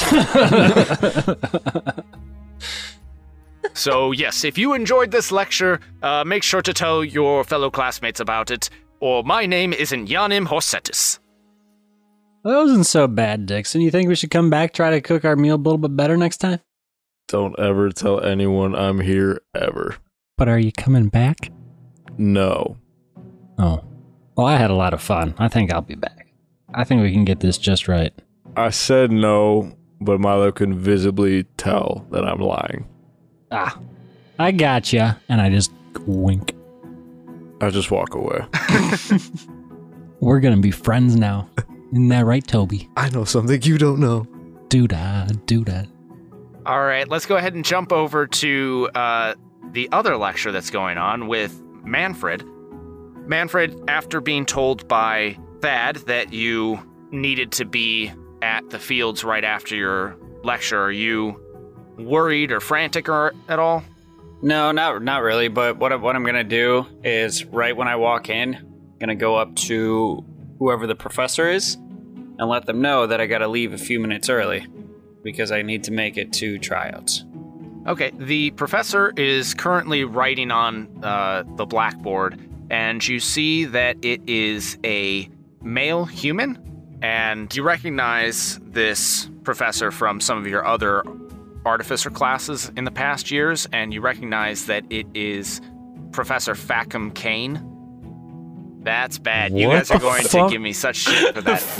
So yes, if you enjoyed this lecture, make sure to tell your fellow classmates about it, or my name isn't Yanim Horsetis. That wasn't so bad, Dixon. You think we should come back, try to cook our meal a little bit better next time? Don't ever tell anyone I'm here, ever. But are you coming back? No. Oh. Well, I had a lot of fun. I think I'll be back. I think we can get this just right. I said no, but Milo can visibly tell that I'm lying. Ah. I gotcha. And I just wink. I just walk away. We're gonna be friends now. Isn't that right, Toby? I know something you don't know. Doodah. All right, let's go ahead and jump over to the other lecture that's going on with Manfred. Manfred, after being told by Thad that you needed to be at the fields right after your lecture, are you worried or frantic or at all? No, not really, but what I'm going to do is right when I walk in, I'm going to go up to whoever the professor is and let them know that I got to leave a few minutes early because I need to make it to tryouts. Okay, the professor is currently writing on the blackboard, and you see that it is a male human, and you recognize this professor from some of your other artificer classes in the past years, and you recognize that it is Professor Fackham Kane. That's bad. You guys are going to give me such shit for that.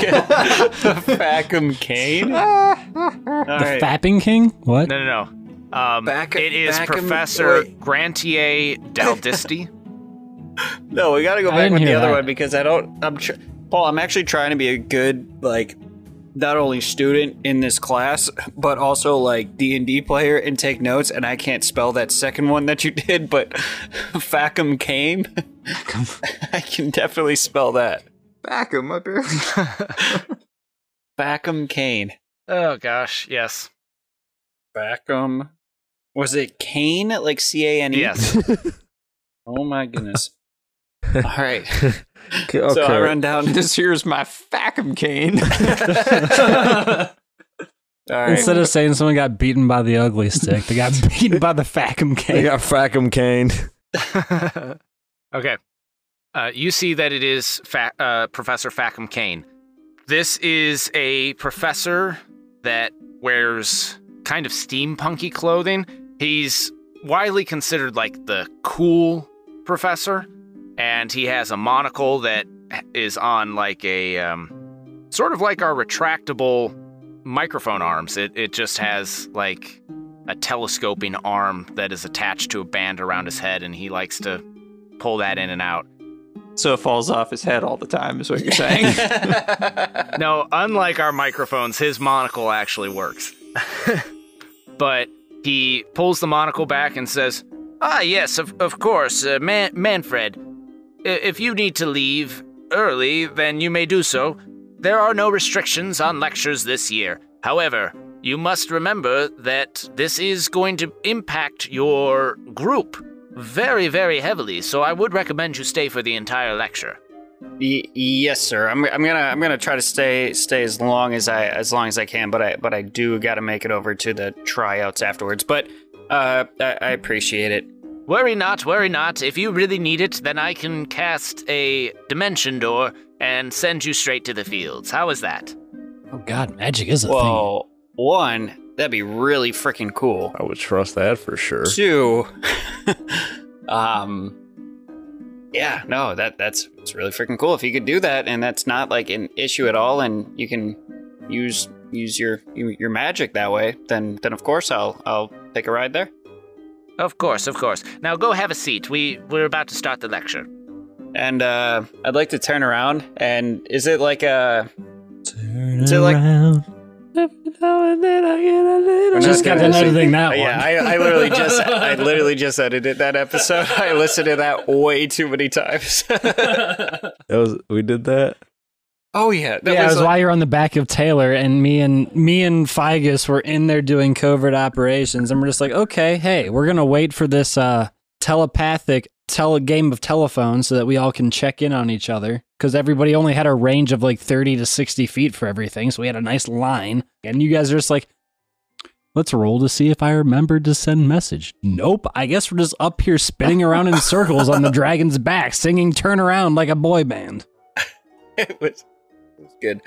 Fackham Kane? The Fapping King? What? No. It is Professor Grantier Daldisti. No, we gotta go back with the other one because Paul, I'm actually trying to be a good, not only student in this class, but also, D&D player and take notes, and I can't spell that second one that you did, but Fackham Kane, I can definitely spell that. Fackham, I barely. Fackham Kane. Oh, gosh, yes. Fackham. Was it Kane, like C-A-N-E? Yes. Oh, my goodness. All right. Okay. So I run down. This here's my Fackham Cane. All right. Instead of saying someone got beaten by the ugly stick, they got beaten by the Fackham Cane. They got Fackham Cane. Okay. You see that it is Professor Fackham Kane. This is a professor that wears kind of steampunky clothing. He's widely considered the cool professor, and he has a monocle that is on a sort of like our retractable microphone arms. It just has a telescoping arm that is attached to a band around his head, and he likes to pull that in and out. So it falls off his head all the time, is what you're saying? No, unlike our microphones, his monocle actually works. But he pulls the monocle back and says, "Ah, yes, of course, Manfred. If you need to leave early, then you may do so. There are no restrictions on lectures this year. However, you must remember that this is going to impact your group very, very heavily, so I would recommend you stay for the entire lecture." Yes, sir. I'm gonna try to stay as long as I can, but I do got to make it over to the tryouts afterwards. But I appreciate it. Worry not. If you really need it, then I can cast a dimension door and send you straight to the fields. How is that? Oh god, magic is a Well, one, that'd be really freaking cool. I would trust that for sure. Two, yeah, no, it's really freaking cool if you could do that, and that's not an issue at all, and you can use your magic that way. Then of course I'll take a ride there. Of course. Now go have a seat. We're about to start the lecture. And I'd like to turn around, and is it like a... Turn around. Every now and then I get a little... Just got done editing that one. Yeah, I literally just edited that episode. I listened to that way too many times. We did that? Oh, yeah. It was while you're on the back of Taylor, and me and Figus were in there doing covert operations, and we're just like, okay, hey, we're going to wait for this telepathic game of telephone so that we all can check in on each other. Because everybody only had a range of like 30 to 60 feet for everything. So we had a nice line. And you guys are just like, let's roll to see if I remembered to send message. Nope. I guess we're just up here spinning around in circles on the dragon's back, singing Turn Around like a boy band. It was good.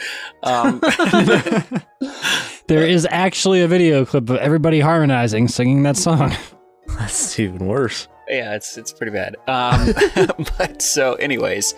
There is actually a video clip of everybody harmonizing, singing that song. That's even worse. Yeah, it's pretty bad. But so, anyways,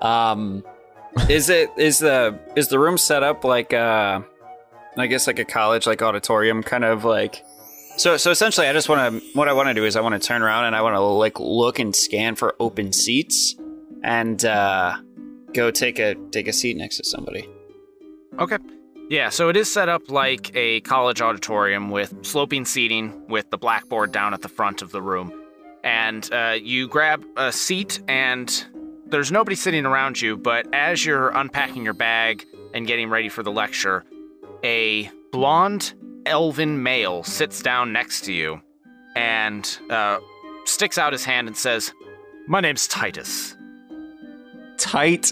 is the room set up like I guess like a college like auditorium kind of like? So essentially, what I want to do is I want to turn around and I want to like look and scan for open seats and go take a seat next to somebody. Okay. Yeah, so it is set up like a college auditorium with sloping seating with the blackboard down at the front of the room. And you grab a seat and there's nobody sitting around you, but as you're unpacking your bag and getting ready for the lecture, a blonde elven male sits down next to you and sticks out his hand and says, "My name's Titus." Tight.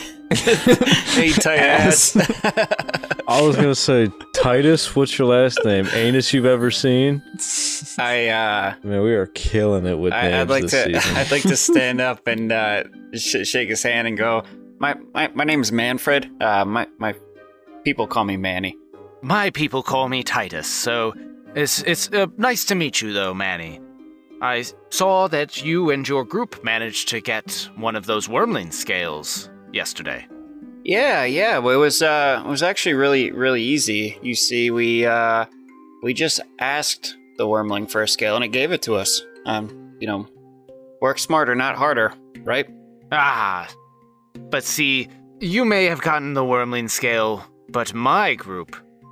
Hey, tight ass. I was gonna say, Titus, what's your last name? Anus you've ever seen? Man, we are killing it with names this season. I'd like to stand up and shake his hand and go, my name's Manfred. My people call me Manny. My people call me Titus, so it's nice to meet you, though, Manny. I saw that you and your group managed to get one of those wormling scales yesterday. Yeah. Well, it was actually really easy. You see, we just asked the wormling for a scale, and it gave it to us. Work smarter, not harder, right? Ah, but see, you may have gotten the wormling scale, but my group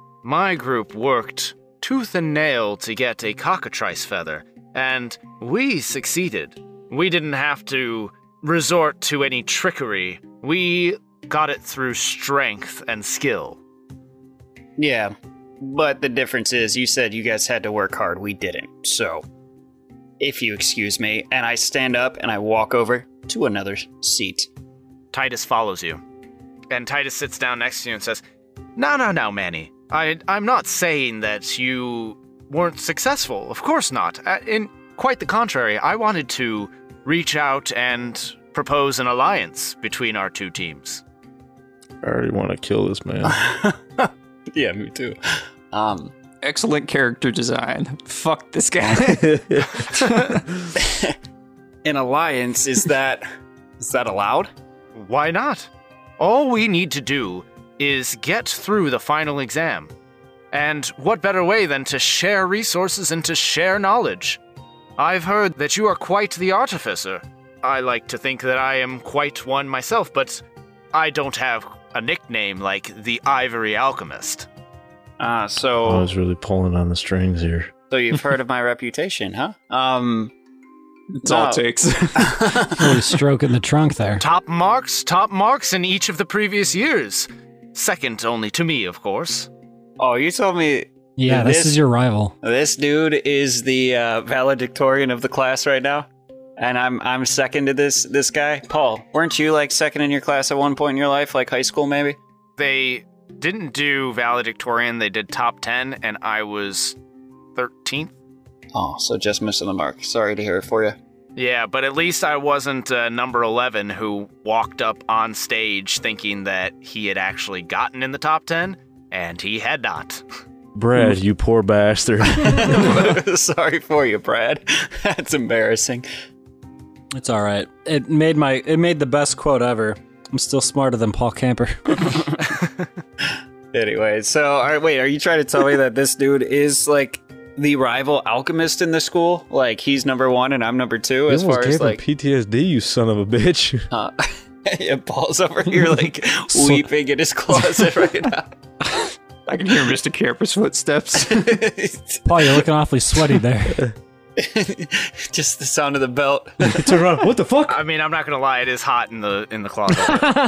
worked tooth and nail to get a cockatrice feather, and we succeeded. We didn't have to resort to any trickery. We got it through strength and skill. Yeah, but the difference is you said you guys had to work hard. We didn't. So, if you excuse me, and I stand up and I walk over to another seat. Titus follows you. And Titus sits down next to you and says, No, Manny. I'm not saying that you weren't successful. Of course not. In quite the contrary, I wanted to reach out and propose an alliance between our two teams. I already want to kill this man. Yeah, me too. Excellent character design. Fuck this guy. An alliance, is that allowed? Why not? All we need to do is get through the final exam. And what better way than to share resources and to share knowledge? I've heard that you are quite the artificer. I like to think that I am quite one myself, but I don't have a nickname like the Ivory Alchemist. I was really pulling on the strings here. So you've heard of my reputation, huh? That's all it takes. Really stroking the trunk there. Top marks in each of the previous years. Second only to me, of course. Oh, you told me... Yeah, this is your rival. This dude is the valedictorian of the class right now, and I'm second to this guy. Paul, weren't you like second in your class at one point in your life, like high school maybe? They didn't do valedictorian, they did top 10, and I was 13th. Oh, so just missing the mark. Sorry to hear it for you. Yeah, but at least I wasn't number 11 who walked up on stage thinking that he had actually gotten in the top 10, and he had not. Brad, you poor bastard. Sorry for you, Brad. That's embarrassing. It's all right. It made the best quote ever. I'm still smarter than Paul Camper. Anyway, so all right, wait, are you trying to tell me that this dude is like the rival alchemist in the school? Like he's number 1 and I'm number 2 as far as like PTSD, you son of a bitch. Yeah, Paul's over here like weeping in his closet right now. I can hear Mr. Camper's footsteps. Paul, you're looking awfully sweaty there. Just the sound of the belt. Turn around. What the fuck? I mean, I'm not gonna lie, it is hot in the closet.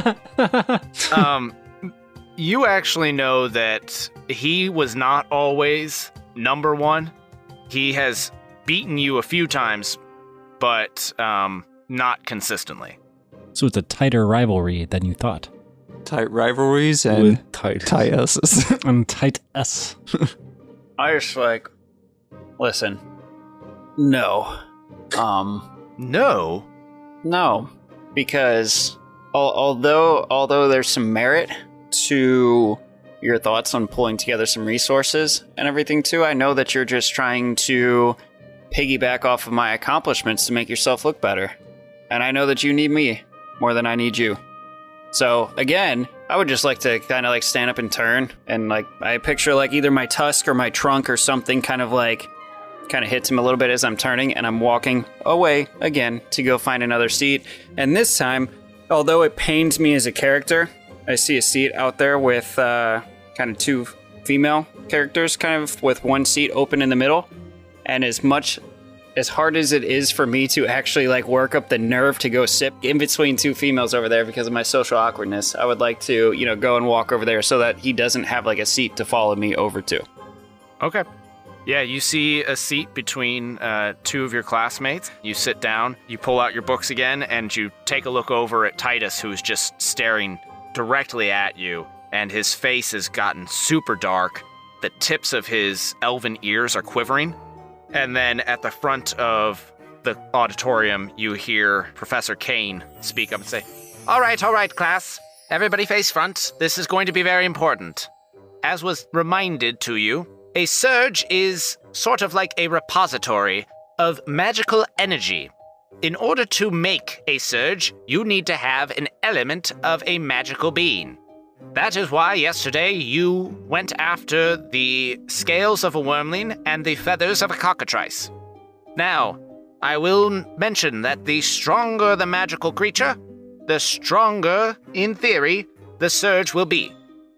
You actually know that he was not always number 1. He has beaten you a few times, but not consistently. So it's a tighter rivalry than you thought. Tight rivalries and With tight. tight asses. And tight S. I just like, listen, no. No. No, because although there's some merit to your thoughts on pulling together some resources and everything too, I know that you're just trying to piggyback off of my accomplishments to make yourself look better. And I know that you need me more than I need you. So again, I would just like to kind of like stand up and turn, and like I picture like either my tusk or my trunk or something kind of hits him a little bit as I'm turning, and I'm walking away again to go find another seat. And this time, although it pains me as a character, I see a seat out there with kind of two female characters, kind of with one seat open in the middle. And as hard as it is for me to actually like work up the nerve to go sit in between two females over there because of my social awkwardness, I would like to, go and walk over there so that he doesn't have like a seat to follow me over to. Okay. Yeah, you see a seat between two of your classmates. You sit down, you pull out your books again, and you take a look over at Titus, who's just staring directly at you, and his face has gotten super dark. The tips of his elven ears are quivering. And then at the front of the auditorium, you hear Professor Kane speak up and say, all right, class. Everybody face front. This is going to be very important. As was reminded to you, a surge is sort of like a repository of magical energy. In order to make a surge, you need to have an element of a magical being. That is why yesterday you went after the scales of a wormling and the feathers of a cockatrice. Now, I will mention that the stronger the magical creature, the stronger, in theory, the surge will be.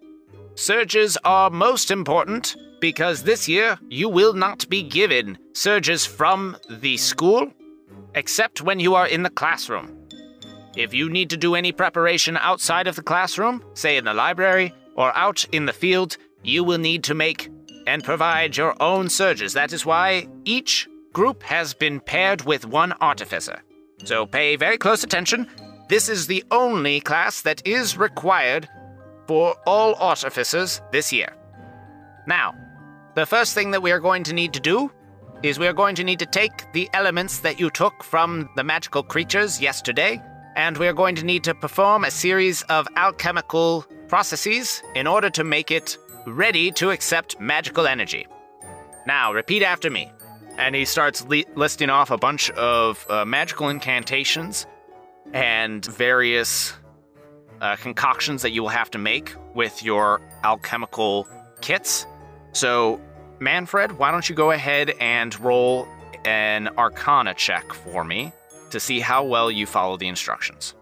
Surges are most important because this year you will not be given surges from the school, except when you are in the classroom. If you need to do any preparation outside of the classroom, say in the library or out in the field, you will need to make and provide your own surges. That is why each group has been paired with one artificer. So pay very close attention. This is the only class that is required for all artificers this year. Now, the first thing that we are going to need to do is we are going to need to take the elements that you took from the magical creatures yesterday, and we are going to need to perform a series of alchemical processes in order to make it ready to accept magical energy. Now, repeat after me. And he starts listing off a bunch of magical incantations and various concoctions that you will have to make with your alchemical kits. So, Manfred, why don't you go ahead and roll an Arcana check for me to see how well you follow the instructions.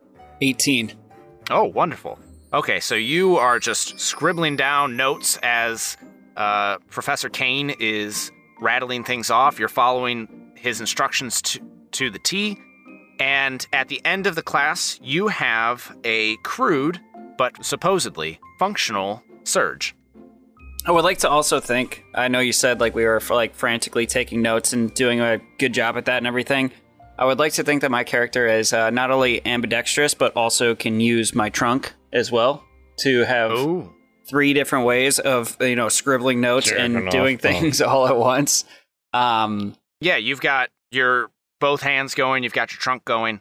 18. Oh, wonderful. Okay, so you are just scribbling down notes as Professor Kane is rattling things off. You're following his instructions to the T. And at the end of the class, you have a crude, but supposedly functional surge. I would like to also think, I know you said like we were frantically taking notes and doing a good job at that and everything. I would like to think that my character is not only ambidextrous, but also can use my trunk as well to have 3 different ways of, scribbling notes and doing things all at once. Yeah, you've got your both hands going, you've got your trunk going,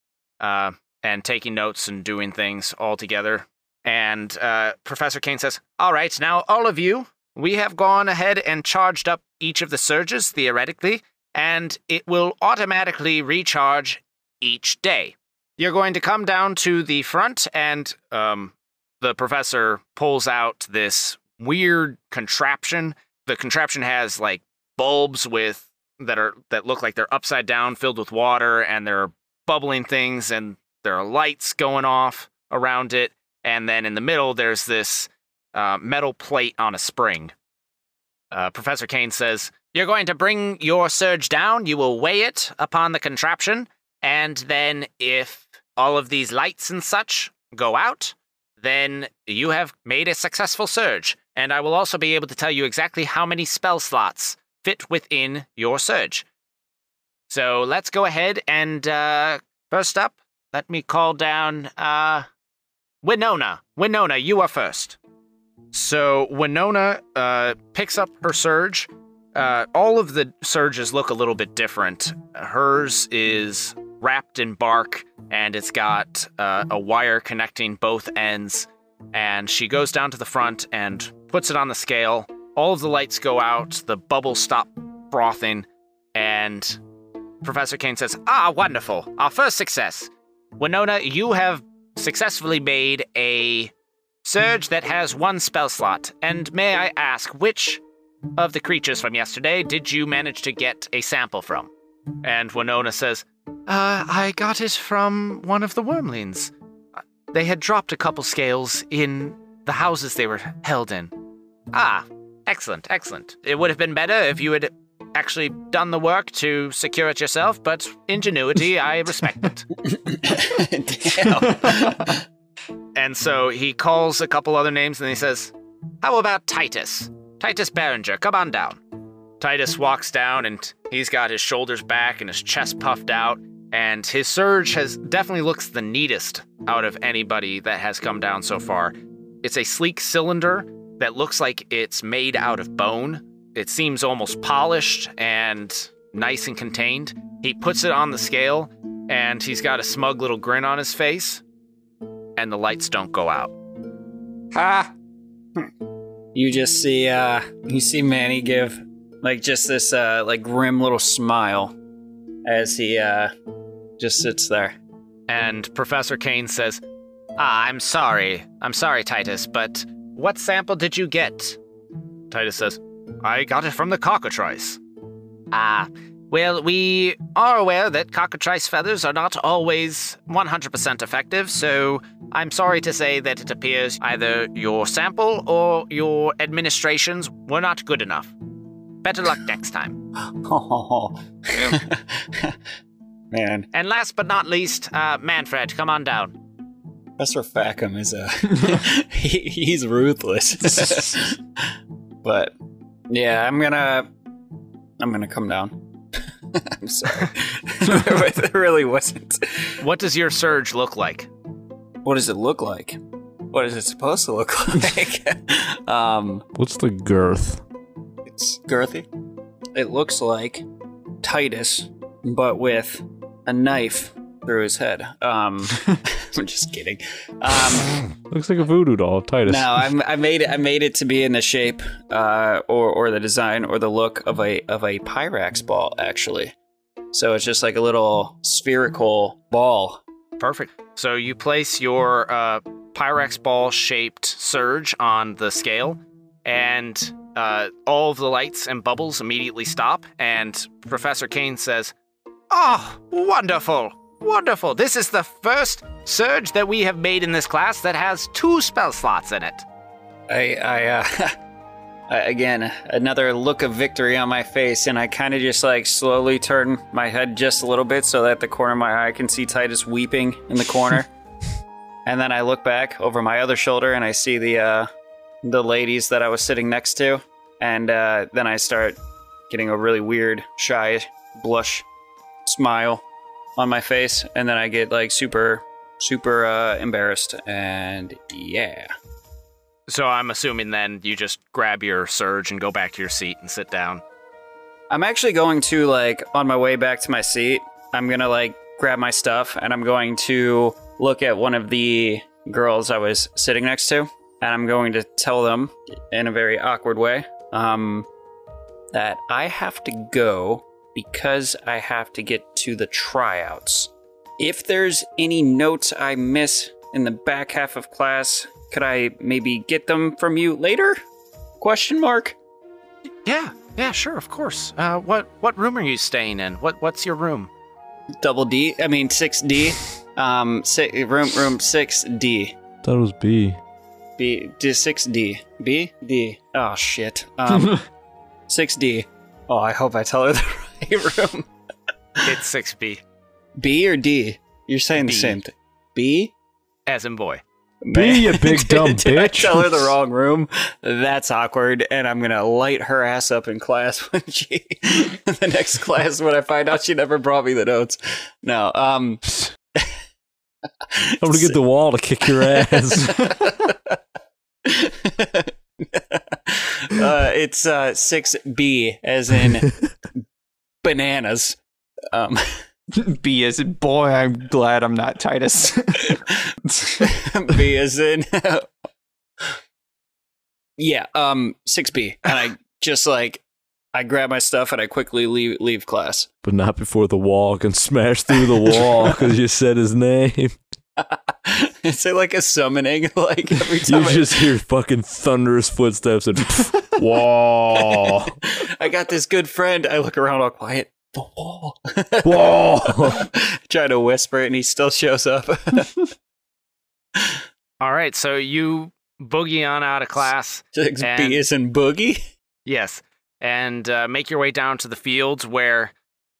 and taking notes and doing things all together. And Professor Kane says, all right, now all of you, we have gone ahead and charged up each of the surges, theoretically, and it will automatically recharge each day. You're going to come down to the front, and the professor pulls out this weird contraption. The contraption has like bulbs that look like they're upside down, filled with water, and there are bubbling things, and there are lights going off around it. And then in the middle, there's this metal plate on a spring. Professor Kane says, you're going to bring your surge down, you will weigh it upon the contraption, and then if all of these lights and such go out, then you have made a successful surge. And I will also be able to tell you exactly how many spell slots fit within your surge. So let's go ahead and, first up, let me call down, Winona. Winona, you are first. So Winona, picks up her surge. All of the surges look a little bit different. Hers is wrapped in bark, and it's got a wire connecting both ends. And she goes down to the front and puts it on the scale. All of the lights go out, the bubbles stop frothing, and Professor Kane says, wonderful. Our first success. Winona, you have successfully made a surge that has 1 spell slot. And may I ask, which of the creatures from yesterday did you manage to get a sample from? And Winona says, I got it from one of the wormlings. They had dropped a couple scales in the houses they were held in. Excellent, excellent. It would have been better if you had actually done the work to secure it yourself, but ingenuity, I respect it. Damn. And so he calls a couple other names and he says, how about Titus? Titus Berenger, come on down. Titus walks down and he's got his shoulders back and his chest puffed out, and his surge definitely looks the neatest out of anybody that has come down so far. It's a sleek cylinder that looks like it's made out of bone. It seems almost polished and nice and contained. He puts it on the scale, and he's got a smug little grin on his face, and the lights don't go out. Ha! You just see, Manny give, just this, grim little smile as he, just sits there. And Professor Kane says, I'm sorry, Titus, but what sample did you get? Titus says, I got it from the cockatrice. Well, we are aware that cockatrice feathers are not always 100% effective, so I'm sorry to say that it appears either your sample or your administrations were not good enough. Better luck next time. Oh, man. And last but not least, Manfred, come on down. Professor Fackham is he's ruthless. But yeah, I'm gonna come down. I'm sorry. It really wasn't. What does your surge look like? What does it look like? What is it supposed to look like? What's the girth? It's girthy. It looks like Titus, but with a knife through his head. I'm just kidding. Looks like a voodoo doll, Titus. No, I made it to be in the shape, or the design or the look of a Pyrax ball, actually. So it's just like a little spherical ball. Perfect. So you place your Pyrex ball-shaped surge on the scale, and all of the lights and bubbles immediately stop, and Professor Kane says, "Oh, wonderful! Wonderful! This is the first surge that we have made in this class that has 2 spell slots in it." Again, another look of victory on my face, and I kind of just like slowly turn my head just a little bit so that the corner of my eye can see Titus weeping in the corner. And then I look back over my other shoulder and I see the ladies that I was sitting next to, and then I start getting a really weird, shy, blush smile on my face, and then I get like super embarrassed, and yeah. So I'm assuming then you just grab your surge and go back to your seat and sit down. I'm actually going to, like, on my way back to my seat, I'm gonna, like, grab my stuff, and I'm going to look at one of the girls I was sitting next to, and I'm going to tell them, in a very awkward way, that I have to go because I have to get to the tryouts. If there's any notes I miss in the back half of class, could I maybe get them from you later? Question mark? Yeah, sure, of course. What room are you staying in? What's your room? Double D? I mean 6D. Room 6D. Thought it was B. B 6D. B? D. Oh shit. 6D. Oh, I hope I tell her the right room. It's 6B. B or D? You're saying B. the same thing. B? As in boy. Be you big dumb Did I bitch. tell her the wrong room? That's awkward, and I'm gonna light her ass up in class when the next class when I find out she never brought me the notes. No, I'm gonna get the wall to kick your ass. It's 6B, as in bananas. B as in boy, I'm glad I'm not Titus. B as in 6B, and I just I grab my stuff and I quickly leave class. But not before the wall can smash through the wall because you said his name. Is it like a summoning? Like every time You just hear fucking thunderous footsteps and wall. I got this good friend. I look around all quiet. The wall. Wall. Try to whisper it and he still shows up. All right, so you boogie on out of class. 6B is in boogie? Yes, and make your way down to the field where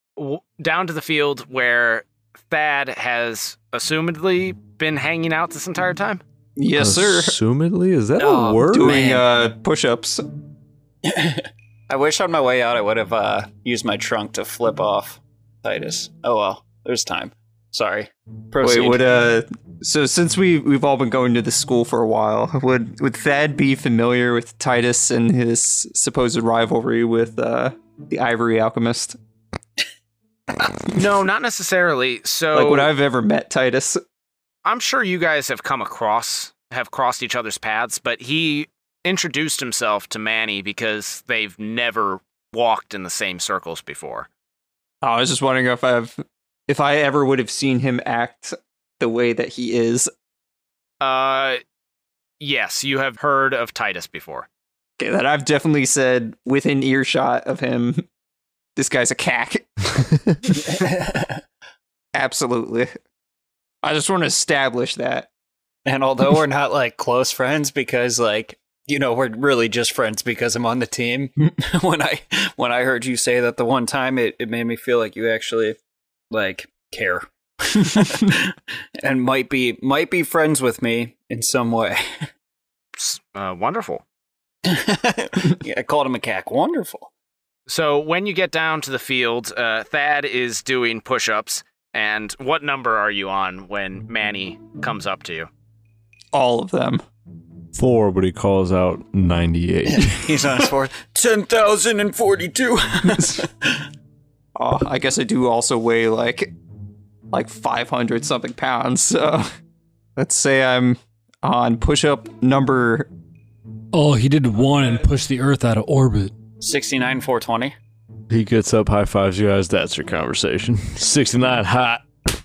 Thad has assumedly been hanging out this entire time. Yes, sir. Assumedly? Is that Oh, a word? Doing push-ups. I wish on my way out I would have used my trunk to flip off Titus. Oh well, there's time. Sorry. Proceed. Wait, so since we've all been going to the school for a while, would Thad be familiar with Titus and his supposed rivalry with the Ivory Alchemist? No, not necessarily. So, Like, would I've ever met Titus? I'm sure you guys have crossed each other's paths, but he introduced himself to Manny because they've never walked in the same circles before. Oh, I was just wondering if I ever would have seen him act the way that he is. Yes, you have heard of Titus before. Okay, that I've definitely said within earshot of him, this guy's a cack. Absolutely. I just want to establish that. And although we're not like close friends because we're really just friends because I'm on the team. when I heard you say that the one time, it made me feel like you actually care and might be friends with me in some way. Wonderful. Yeah, I called him a cack. Wonderful. So when you get down to the field, Thad is doing push-ups. And what number are you on when Manny comes up to you? All of them. 4, but he calls out 98. He's on his fourth. 10,042. Oh, I guess I do also weigh like 500 something pounds. So let's say I'm on push-up number. Oh, he did one and pushed the Earth out of orbit. 69,420. He gets up, high fives you guys. That's your conversation. 69 hot.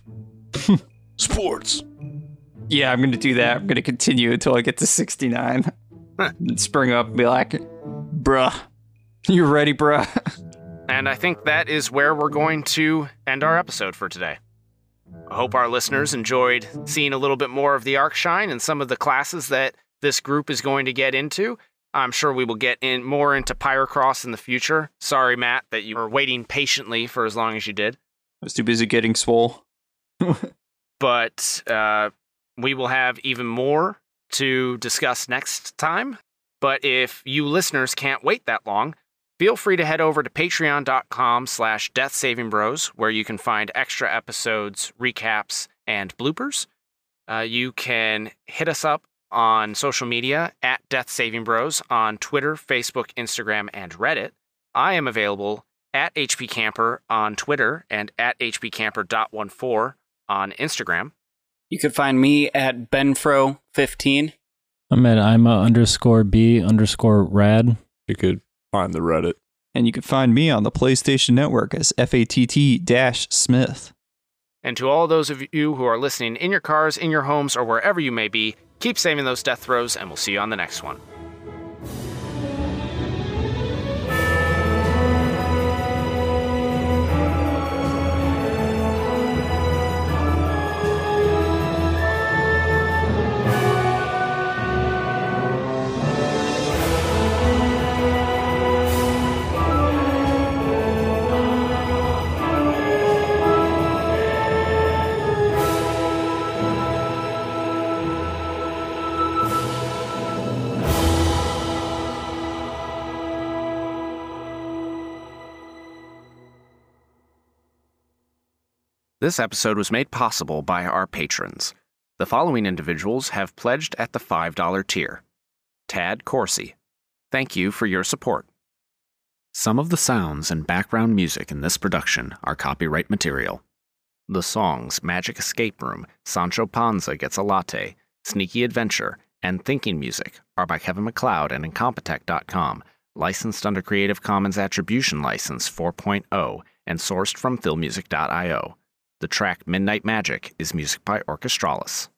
Sports. Yeah, I'm going to do that. I'm going to continue until I get to 69. And spring up and be like, bruh, you ready, bruh? And I think that is where we're going to end our episode for today. I hope our listeners enjoyed seeing a little bit more of the Arcshine and some of the classes that this group is going to get into. I'm sure we will get more into Pyrocross in the future. Sorry, Matt, that you were waiting patiently for as long as you did. I was too busy getting swole. But we will have even more to discuss next time. But if you listeners can't wait that long, feel free to head over to patreon.com/deathsavingbros, where you can find extra episodes, recaps, and bloopers. You can hit us up on social media at Death Saving Bros on Twitter, Facebook, Instagram, and Reddit. I am available at HP Camper on Twitter and at hpcamper.14 on Instagram. You can find me at benfro15. I'm at ima_b_rad. You could find the Reddit. And you can find me on the PlayStation Network as FATT-Smith. And to all those of you who are listening in your cars, in your homes, or wherever you may be, keep saving those death throws, and we'll see you on the next one. This episode was made possible by our patrons. The following individuals have pledged at the $5 tier. Tad Corsi. Thank you for your support. Some of the sounds and background music in this production are copyright material. The songs Magic Escape Room, Sancho Panza Gets a Latte, Sneaky Adventure, and Thinking Music are by Kevin MacLeod and Incompetech.com, licensed under Creative Commons Attribution License 4.0 and sourced from philmusic.io. The track Midnight Magic is music by Orchestralis.